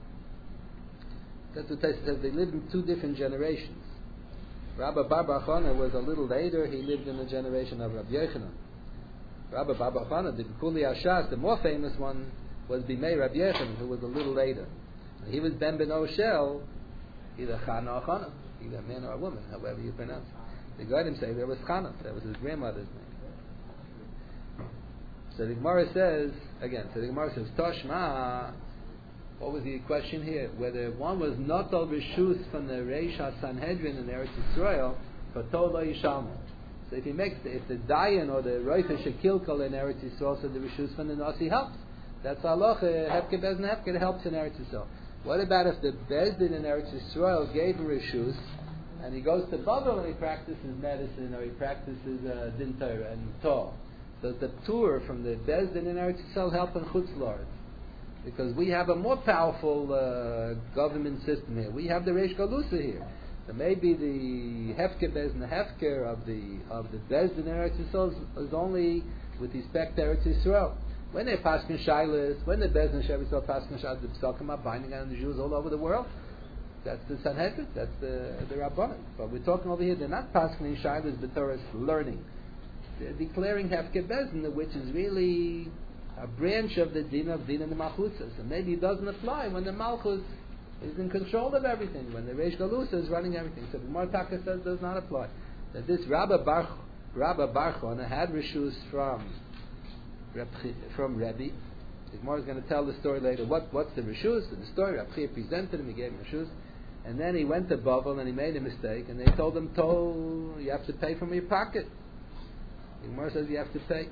That's what it says. They lived in two different generations. Rabbi Bar Bar Chana was a little later. He lived in the generation of Rabbi Yochanan. Rabbi Baba Chana, the Kuli Ashas, the more famous one was Bimei Rabbi Yechon, who was a little later. He was Ben Ben Oshel, either Chana or Chana, either a man or a woman, however you pronounce it. The Godim say there was Chana, that was his grandmother's name. So the Gemara says, again, so the Gemara says, Toshma, what was the question here? Whether one was not al Rishus from the Reish HaSanhedrin in Eretz Yisrael, for Tol Lo Yishalmu. So if he makes, the, if the Dayan or the Roifa Shekilkal in Eretz Yisrael, so the Rishus from the Nasi helps. That's halacha, Hefke Bezin Hefke, it helps in Eretz Yisrael. What about if the Bezdin in Eretz Yisrael gave a Rishus, and he goes to Bavel and he practices medicine, or he practices uh, Din Torah and Torah? So the tour from the Bezdin in Eretz Yisrael help in Chutz La'aretz. Because we have a more powerful uh, government system here. We have the Reish Galusa here. So maybe the Hefker Bezin Hefker of the of the Bezdin in Eretz Yisrael is, is only with respect to Eretz Yisrael. When they paskin shaylas, when the Bezdin Shevis are paskin shaylas, the Psalkim are binding on the Jews all over the world. That's the Sanhedrin, that's the the Rabbanim. But we're talking over here, they're not paskin shaylas, but Torah's learning. They're declaring Hefker Bezdin, which is really a branch of the din of din and the malchusas, and maybe it doesn't apply when the malchus is in control of everything, when the Reish Galusa is running everything. So the Martaka says does not apply. That this Rabba Bar Rabba Bar Chana had rishus from from Rebbe. The Gemara is going to tell the story later. What what's the rishus? In the story, Rabbi presented him, he gave him rishus, and then he went to Bavel and he made a mistake, and they told him, "Told you have to pay from your pocket." The Gemara says you have to pay.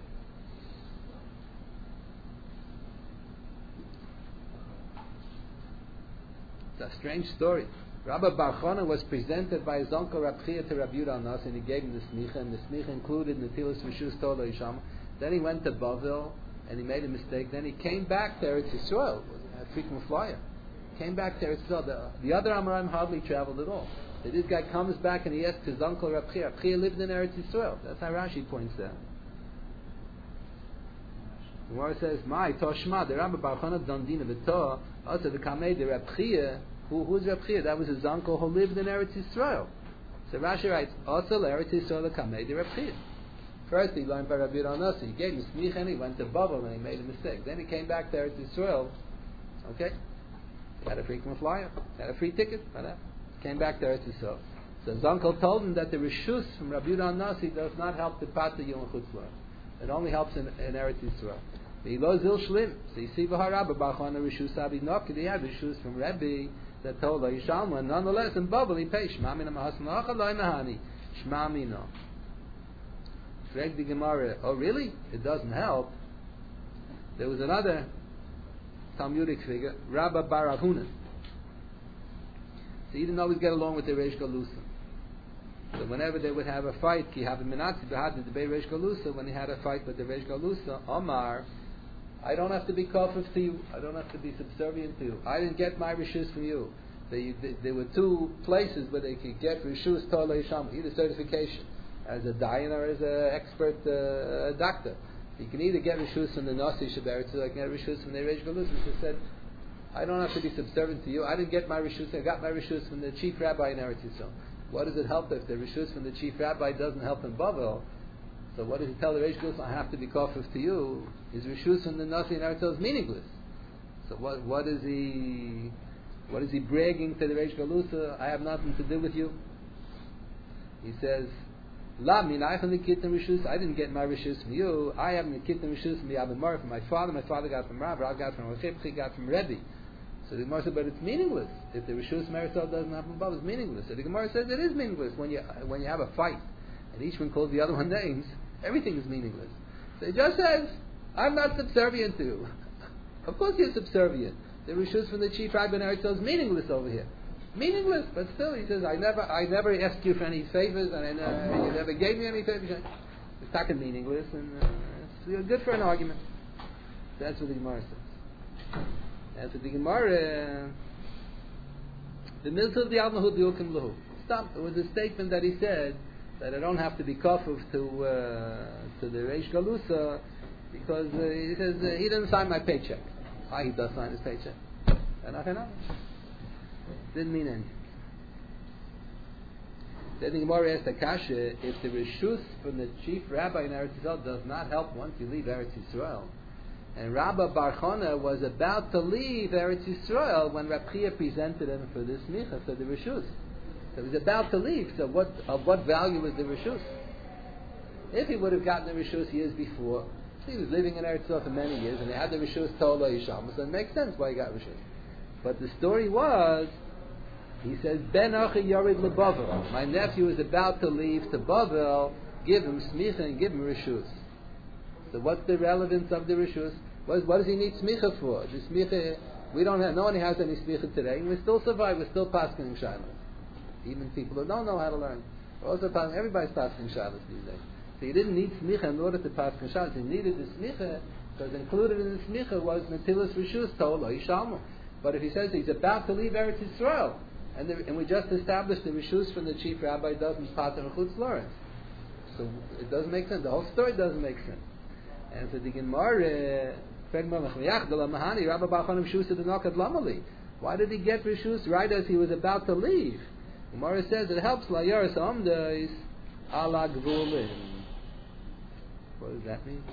It's a strange story. Rabbi Bar Chana was presented by his uncle Rab Chia to Rabbi Yudah Nas, and he gave him the smicha, and the smicha included Netilas Rishus Tol Lo Yishalmu. Then he went to Bavel, and he made a mistake. Then he came back to Eretz Yisrael, a frequent flyer. Came back to Eretz Yisrael. The, the other Amoraim hardly traveled at all. So this guy comes back and he asks his uncle Rab Chia. Rab Chia lived in Eretz Yisrael. That's how Rashi points out. The Gemara says, "My Toshma, the Rabbi Bar Chana Dondina v'Torah, also the Kamei the Rab Chia." Who, who's Rab Chia? That was his uncle who lived in Eretz Yisrael. So Rashi writes, "Also Eretz Yisrael the Kamei the Rab Chia." First he learned by Rabbi Yudah Nas. He gave him smicha and he went to Bavel and he made a mistake. Then he came back to Eretz Yisrael. Okay, he had a frequent flyer, had a free ticket. Came back to Eretz Yisrael. So his uncle told him that the rishus from Rabbi Yudah Nas does not help the pata you in Chutz La'aretz. It only helps in, in Eretz Yisrael. He goes zil shlim. So you see, v'harabba Bar Chana rishus abi noked. He had rishus from Rebbe that told Lo Yishalmu, and nonetheless in Bavel he pays Shema Mina Mahasan Lacha Lo Mahani Shema Mina. Frag the Gemara, oh really? It doesn't help. There was another Talmudic figure, Rabba Bar Ahunan. So he didn't always get along with the Reish Galusa. So whenever they would have a fight, Ki Havim Menatzi Behad the Debei Reish Galusa, when he had a fight with the Reish Galusa, Omar, I don't have to be kafif to you. I don't have to be subservient to you. I didn't get my rishus from you. They, they, there were two places where they could get rishus Tol Lo Yishalmu, either certification as a dayan or as an expert uh, doctor. You can either get rishus from the Nasi Sheberetz, or I can get rishus from the Reish Galusa. He said, I don't have to be subservient to you. I didn't get my rishus. I got my rishus from the chief rabbi in Eretz Yisrael. What does it help if the rishus from the chief rabbi doesn't help in Bavel? So what does he tell the Reish Galusa? I have to be kafif to you. His rishus from the Nasi in Eretz Yisrael is meaningless. So what what is he what is he bragging to the Reish Galusa? I have nothing to do with you. He says, La minaychan nikitn rishus. I didn't get my rishus from you. I have nikitn rishus from the Abimar from my father. My father got from Rav. Rav got from Rechib. He got from Rebbe. So the Gemara said, but it's meaningless. If the rishus from Eretz Yisrael doesn't happen above, it's meaningless. So the Gemara says it is meaningless when you when you have a fight and each one calls the other one names. Everything is meaningless. So it just says, I'm not subservient to you. Of course you're subservient. The rishus from the chief rabbi in Eretz Yisrael is meaningless over here. Meaningless, but still, he says, I never, I never asked you for any favors, and I never, you never gave me any favors. It's not meaningless, and uh, it's good for an argument. That's what the Gemara says. That's what the Gemara. The mitzvah of the Almahud Yukim Lahu. Stop. It was a statement that he said that I don't have to be kafuf to uh, to the Reish Galusa because uh, he says uh, he didn't sign my paycheck. Ah, he does sign his paycheck. And I cannot. Didn't mean anything. Then the Gemara asked Akasha, if the reshus from the chief rabbi in Eretz Yisrael does not help once you leave Eretz Yisrael, and Rabbi Bar Chana was about to leave Eretz Yisrael when Rab Chia presented him for this micha, for the reshus. So he was about to leave. So what of what value was the reshus? If he would have gotten the reshus years before, so he was living in Eretz Yisrael for many years, and they had the reshus told by Yisham, so it makes sense why he got reshus. But the story was, he says, Ben Achi Yorid LeBavel. My nephew is about to leave to Bavel. Give him smicha and give him reshus. So what's the relevance of the reshus? What, what does he need smicha for? The smicha, we don't have, no one has any smicha today, and we still survive. We're still paskening shalos. Even people who don't know how to learn. We're also passing, everybody's paskening shalos these days. So he didn't need smicha in order to pasken shalos. He needed the smicha because included in the smicha was netilas reshus told lo yishalmu. But if he says he's about to leave Eretz Yisrael, and, the, and we just established the reshus from the chief rabbi doesn't pater chutz la'aretz, so it doesn't make sense. The whole story doesn't make sense. And so the Gemara, why did he get reshus right as he was about to leave? Gemara says it helps la yaris amdais ala gvulin. What does that mean?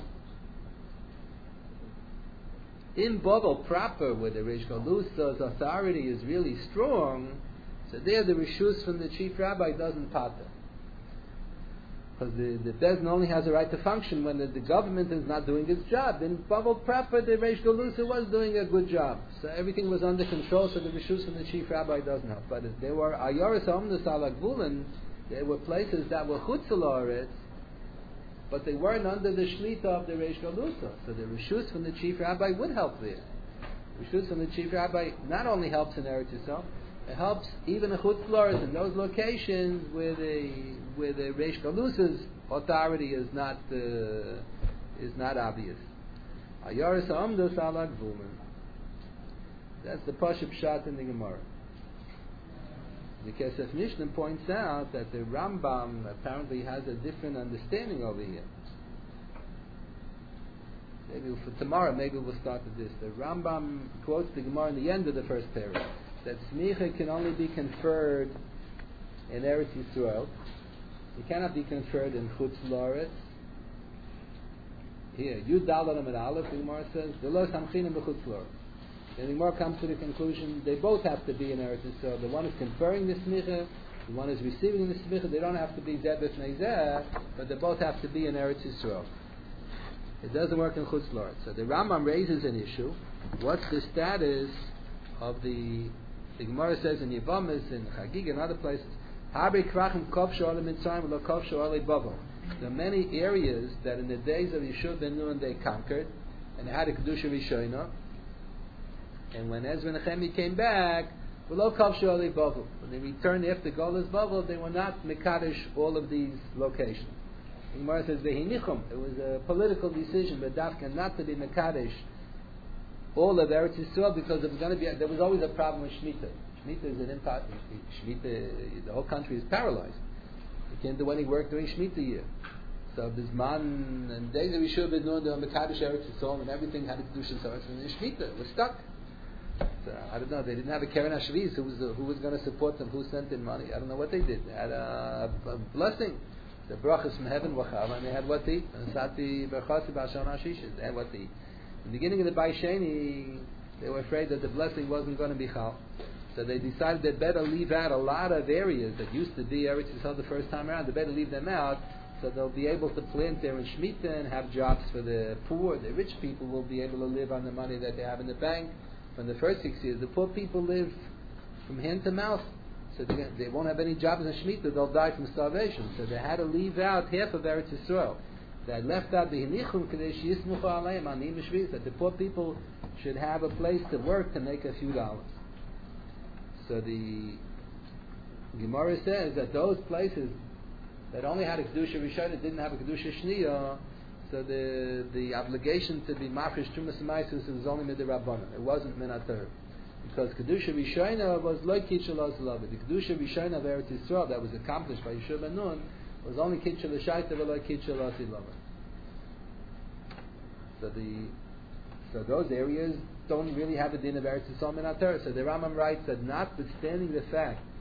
In Bavel proper, where the Reish Galusa's authority is really strong, so there the reshus from the chief rabbi doesn't pater. Because the, the Bezdin only has a right to function when the, the government is not doing its job. In Bavel proper, the Reish Galusa was doing a good job. So everything was under control, so the reshus from the chief rabbi doesn't help. But if there were Ayoris Omnus ala Gvulin, there were places that were chutz la'aretz, but they weren't under the shlita of the Reish Galusa. So the reshus from the chief rabbi would help there. Reshus from the chief rabbi not only helps in Eretz Yisrael, it helps even in chutz la'aretz, in those locations where the where the Reish Galusa's authority is not uh, is not obvious. Ayoris ha'amdos ala gvulin. That's the Pashup Pshat in the Gemara. The Kesef Mishnah points out that the Rambam apparently has a different understanding over here. Maybe for tomorrow, maybe we'll start with this. The Rambam quotes the Gemara in the end of the first paragraph that smicha can only be conferred in Eretz Yisrael. It cannot be conferred in chutz la'aretz. Here, Yud Daled Amud Aleph, the Gemara says, "V'lo samchinim b'chutz la'aretz." And the Gemara comes to the conclusion they both have to be in Eretz Yisrael. The one is conferring the smicha, the one is receiving the smicha. They don't have to be zeh b'fnei zeh, but they both have to be in Eretz Yisrael. It doesn't work in chutz la'aretz. So the Rambam raises an issue. What's the status of the? The Gemara says in Yevamis, in Chagig, and other places, there are many areas that in the days of Yeshua ben Nun they conquered, and they had a Kedusha Rishona. And when Ezra and Nehemiah came back, when they returned after Golas Bavel, they were not Mekadesh all of these locations. The Gemara says, it was a political decision, but Dafka not to be Mekadesh all of Eretz Yisrael, because it was going to be, there was always a problem with Shemitah. Shemitah is an impact. Shemitah, the whole country is paralyzed. You can't do any work during Shemitah year. So Bisman and days of Yeshua ben Nun, the Mekadesh Eretz Yisrael, and everything had to do with Shemitah. We're stuck. So, I don't know. They didn't have a Keren HaShviz who was uh, who was going to support them. Who sent in money? I don't know what they did. They had a, a blessing, the brachas from heaven, wachava, and they had what to eat. And Sati berchasi b'ashon hashishis. They had what to eat. In the beginning of the Baisheni, they were afraid that the blessing wasn't going to be chal. So they decided they better leave out a lot of areas that used to be Eretz Yisrael the first time around. They better leave them out, so they'll be able to plant there in Shemitah and have jobs for the poor. The rich people will be able to live on the money that they have in the bank. From the first six years, the poor people live from hand to mouth. So they, they won't have any jobs in Shemitah. They'll die from starvation. So they had to leave out half of Eretz Yisrael. They left out the hinichum kadesh yismuchu aleim anim b'shviz, that the poor people should have a place to work to make a few dollars. So the Gemara says that those places that only had a kedusha rishona didn't have a kedusha shniya, so the the obligation to be mafresh trumas ma'asos was only mid the rabbanon. It wasn't min haTorah, because kedusha rishona was lo kitchel azlav. The kedusha rishona of Eretz Yisrael that was accomplished by Yeshua ben Nun was only kitchel l'shaita v'lo kitchel azlav. So the so those areas don't really have a din of Eretz Yisrael min haTorah. So the Rambam writes that notwithstanding the fact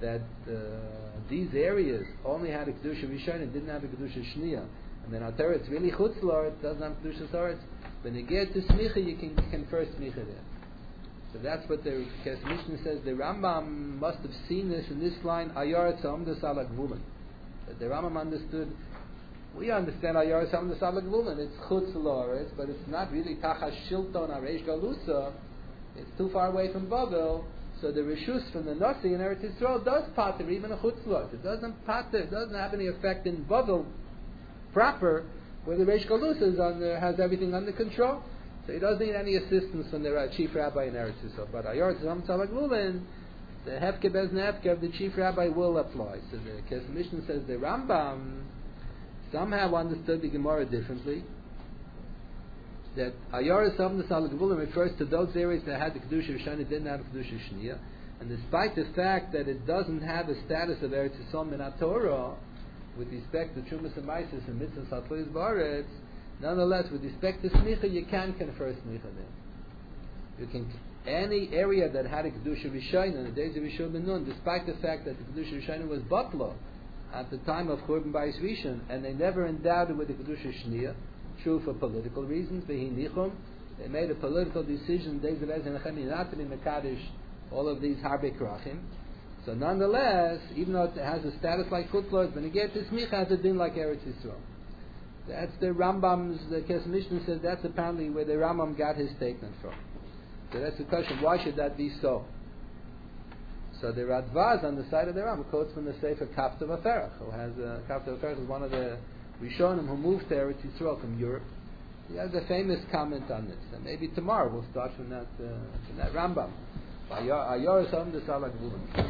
that uh, these areas only had a Kedusha Rishon and didn't have a Kedusha Shniya, and then Atara it's really Chutzlar, it doesn't have Kedusha Saretz, when you get to Smicha, you can confer Smicha there. So that's what the Kesef Mishnah says. The Rambam must have seen this in this line, Ayar Tzomdas Ala Gvulin. That the Rambam understood, we understand Ayar Tzomdas Ala Gvulin, it's Chutzlar, but it's not really Tachas Shilton Areish Galusa, it's too far away from Babel. So the Rishus from the Nasi in Eretz Yisrael does pater even a chutzlot. It doesn't pater, it doesn't have any effect in Bavel proper, where the Reish Galus is under, has everything under control. So he doesn't need any assistance from the chief rabbi in Eretz Yisrael. But Ayar Tzom Tzalak Lulin, the Hefke Bez Nefke of the chief rabbi will apply. So the Kesef Mishnah says the Rambam somehow understood the Gemara differently. That Ayar Tzom Tzalak Lulin refers to those areas that had the Kedusha Rishon, it didn't have the Kedusha Shniya. And despite the fact that it doesn't have the status of Eretz Yisrael Min HaTorah, with respect to Trumas and Maisis and Mitzvahs HaTlois Ba'aretz, nonetheless, with respect to Smicha, you can confer Smicha there. You can, any area that had a Kedusha Rishon in the days of Rishon ben Nun, despite the fact that the Kedusha Rishon was Batla at the time of Churban Bayis Rishon, and they never endowed it with the Kedusha Shniya, true for political reasons, Behi Nichum, they made a political decision in the days of Ezra and Nehemiah not to be Mekadosh all of these Harbe Krachim. So nonetheless, even though it has a status like Chutzlot, when it gets to Smicha, has a din like Eretz Yisrael. That's the Rambam's, the Kesef Mishnah says that's apparently where the Rambam got his statement from. So that's the question, why should that be so? So the Radvaz on the side of the Rambam quotes from the Sefer Kaftav Aferach, who has, uh, Kaftav Aferach is one of the Rishonim who moved to Eretz Yisrael from Europe. He has a famous comment on this, and maybe tomorrow we'll start from that, uh, from that Rambam. Ayar Tzom Tzalak Lulin.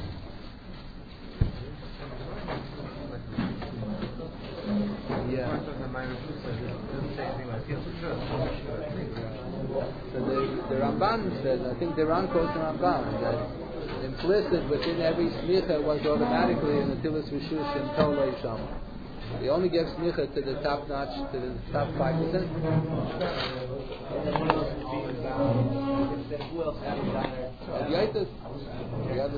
Yeah. So the, the Ramban says, I think the Ran quotes the Ramban, that implicit within every smicha was automatically an Atilas Rishus and Tolei Shama. He only gives smicha to the top notch, to the top five percent. Who else had a Yaitis? The other.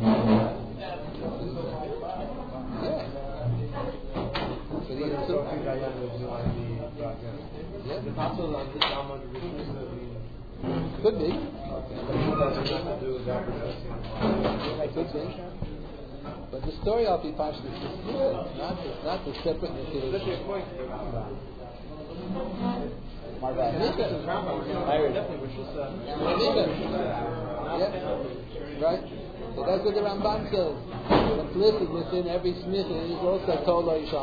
Yeah. So the could be. Could be. But the story of Ipash is it's not it's not the separate Netilas. My bad. Yeah. Right? So that's what the Ramban says. Implicit within every smicha is also Toloi Shama.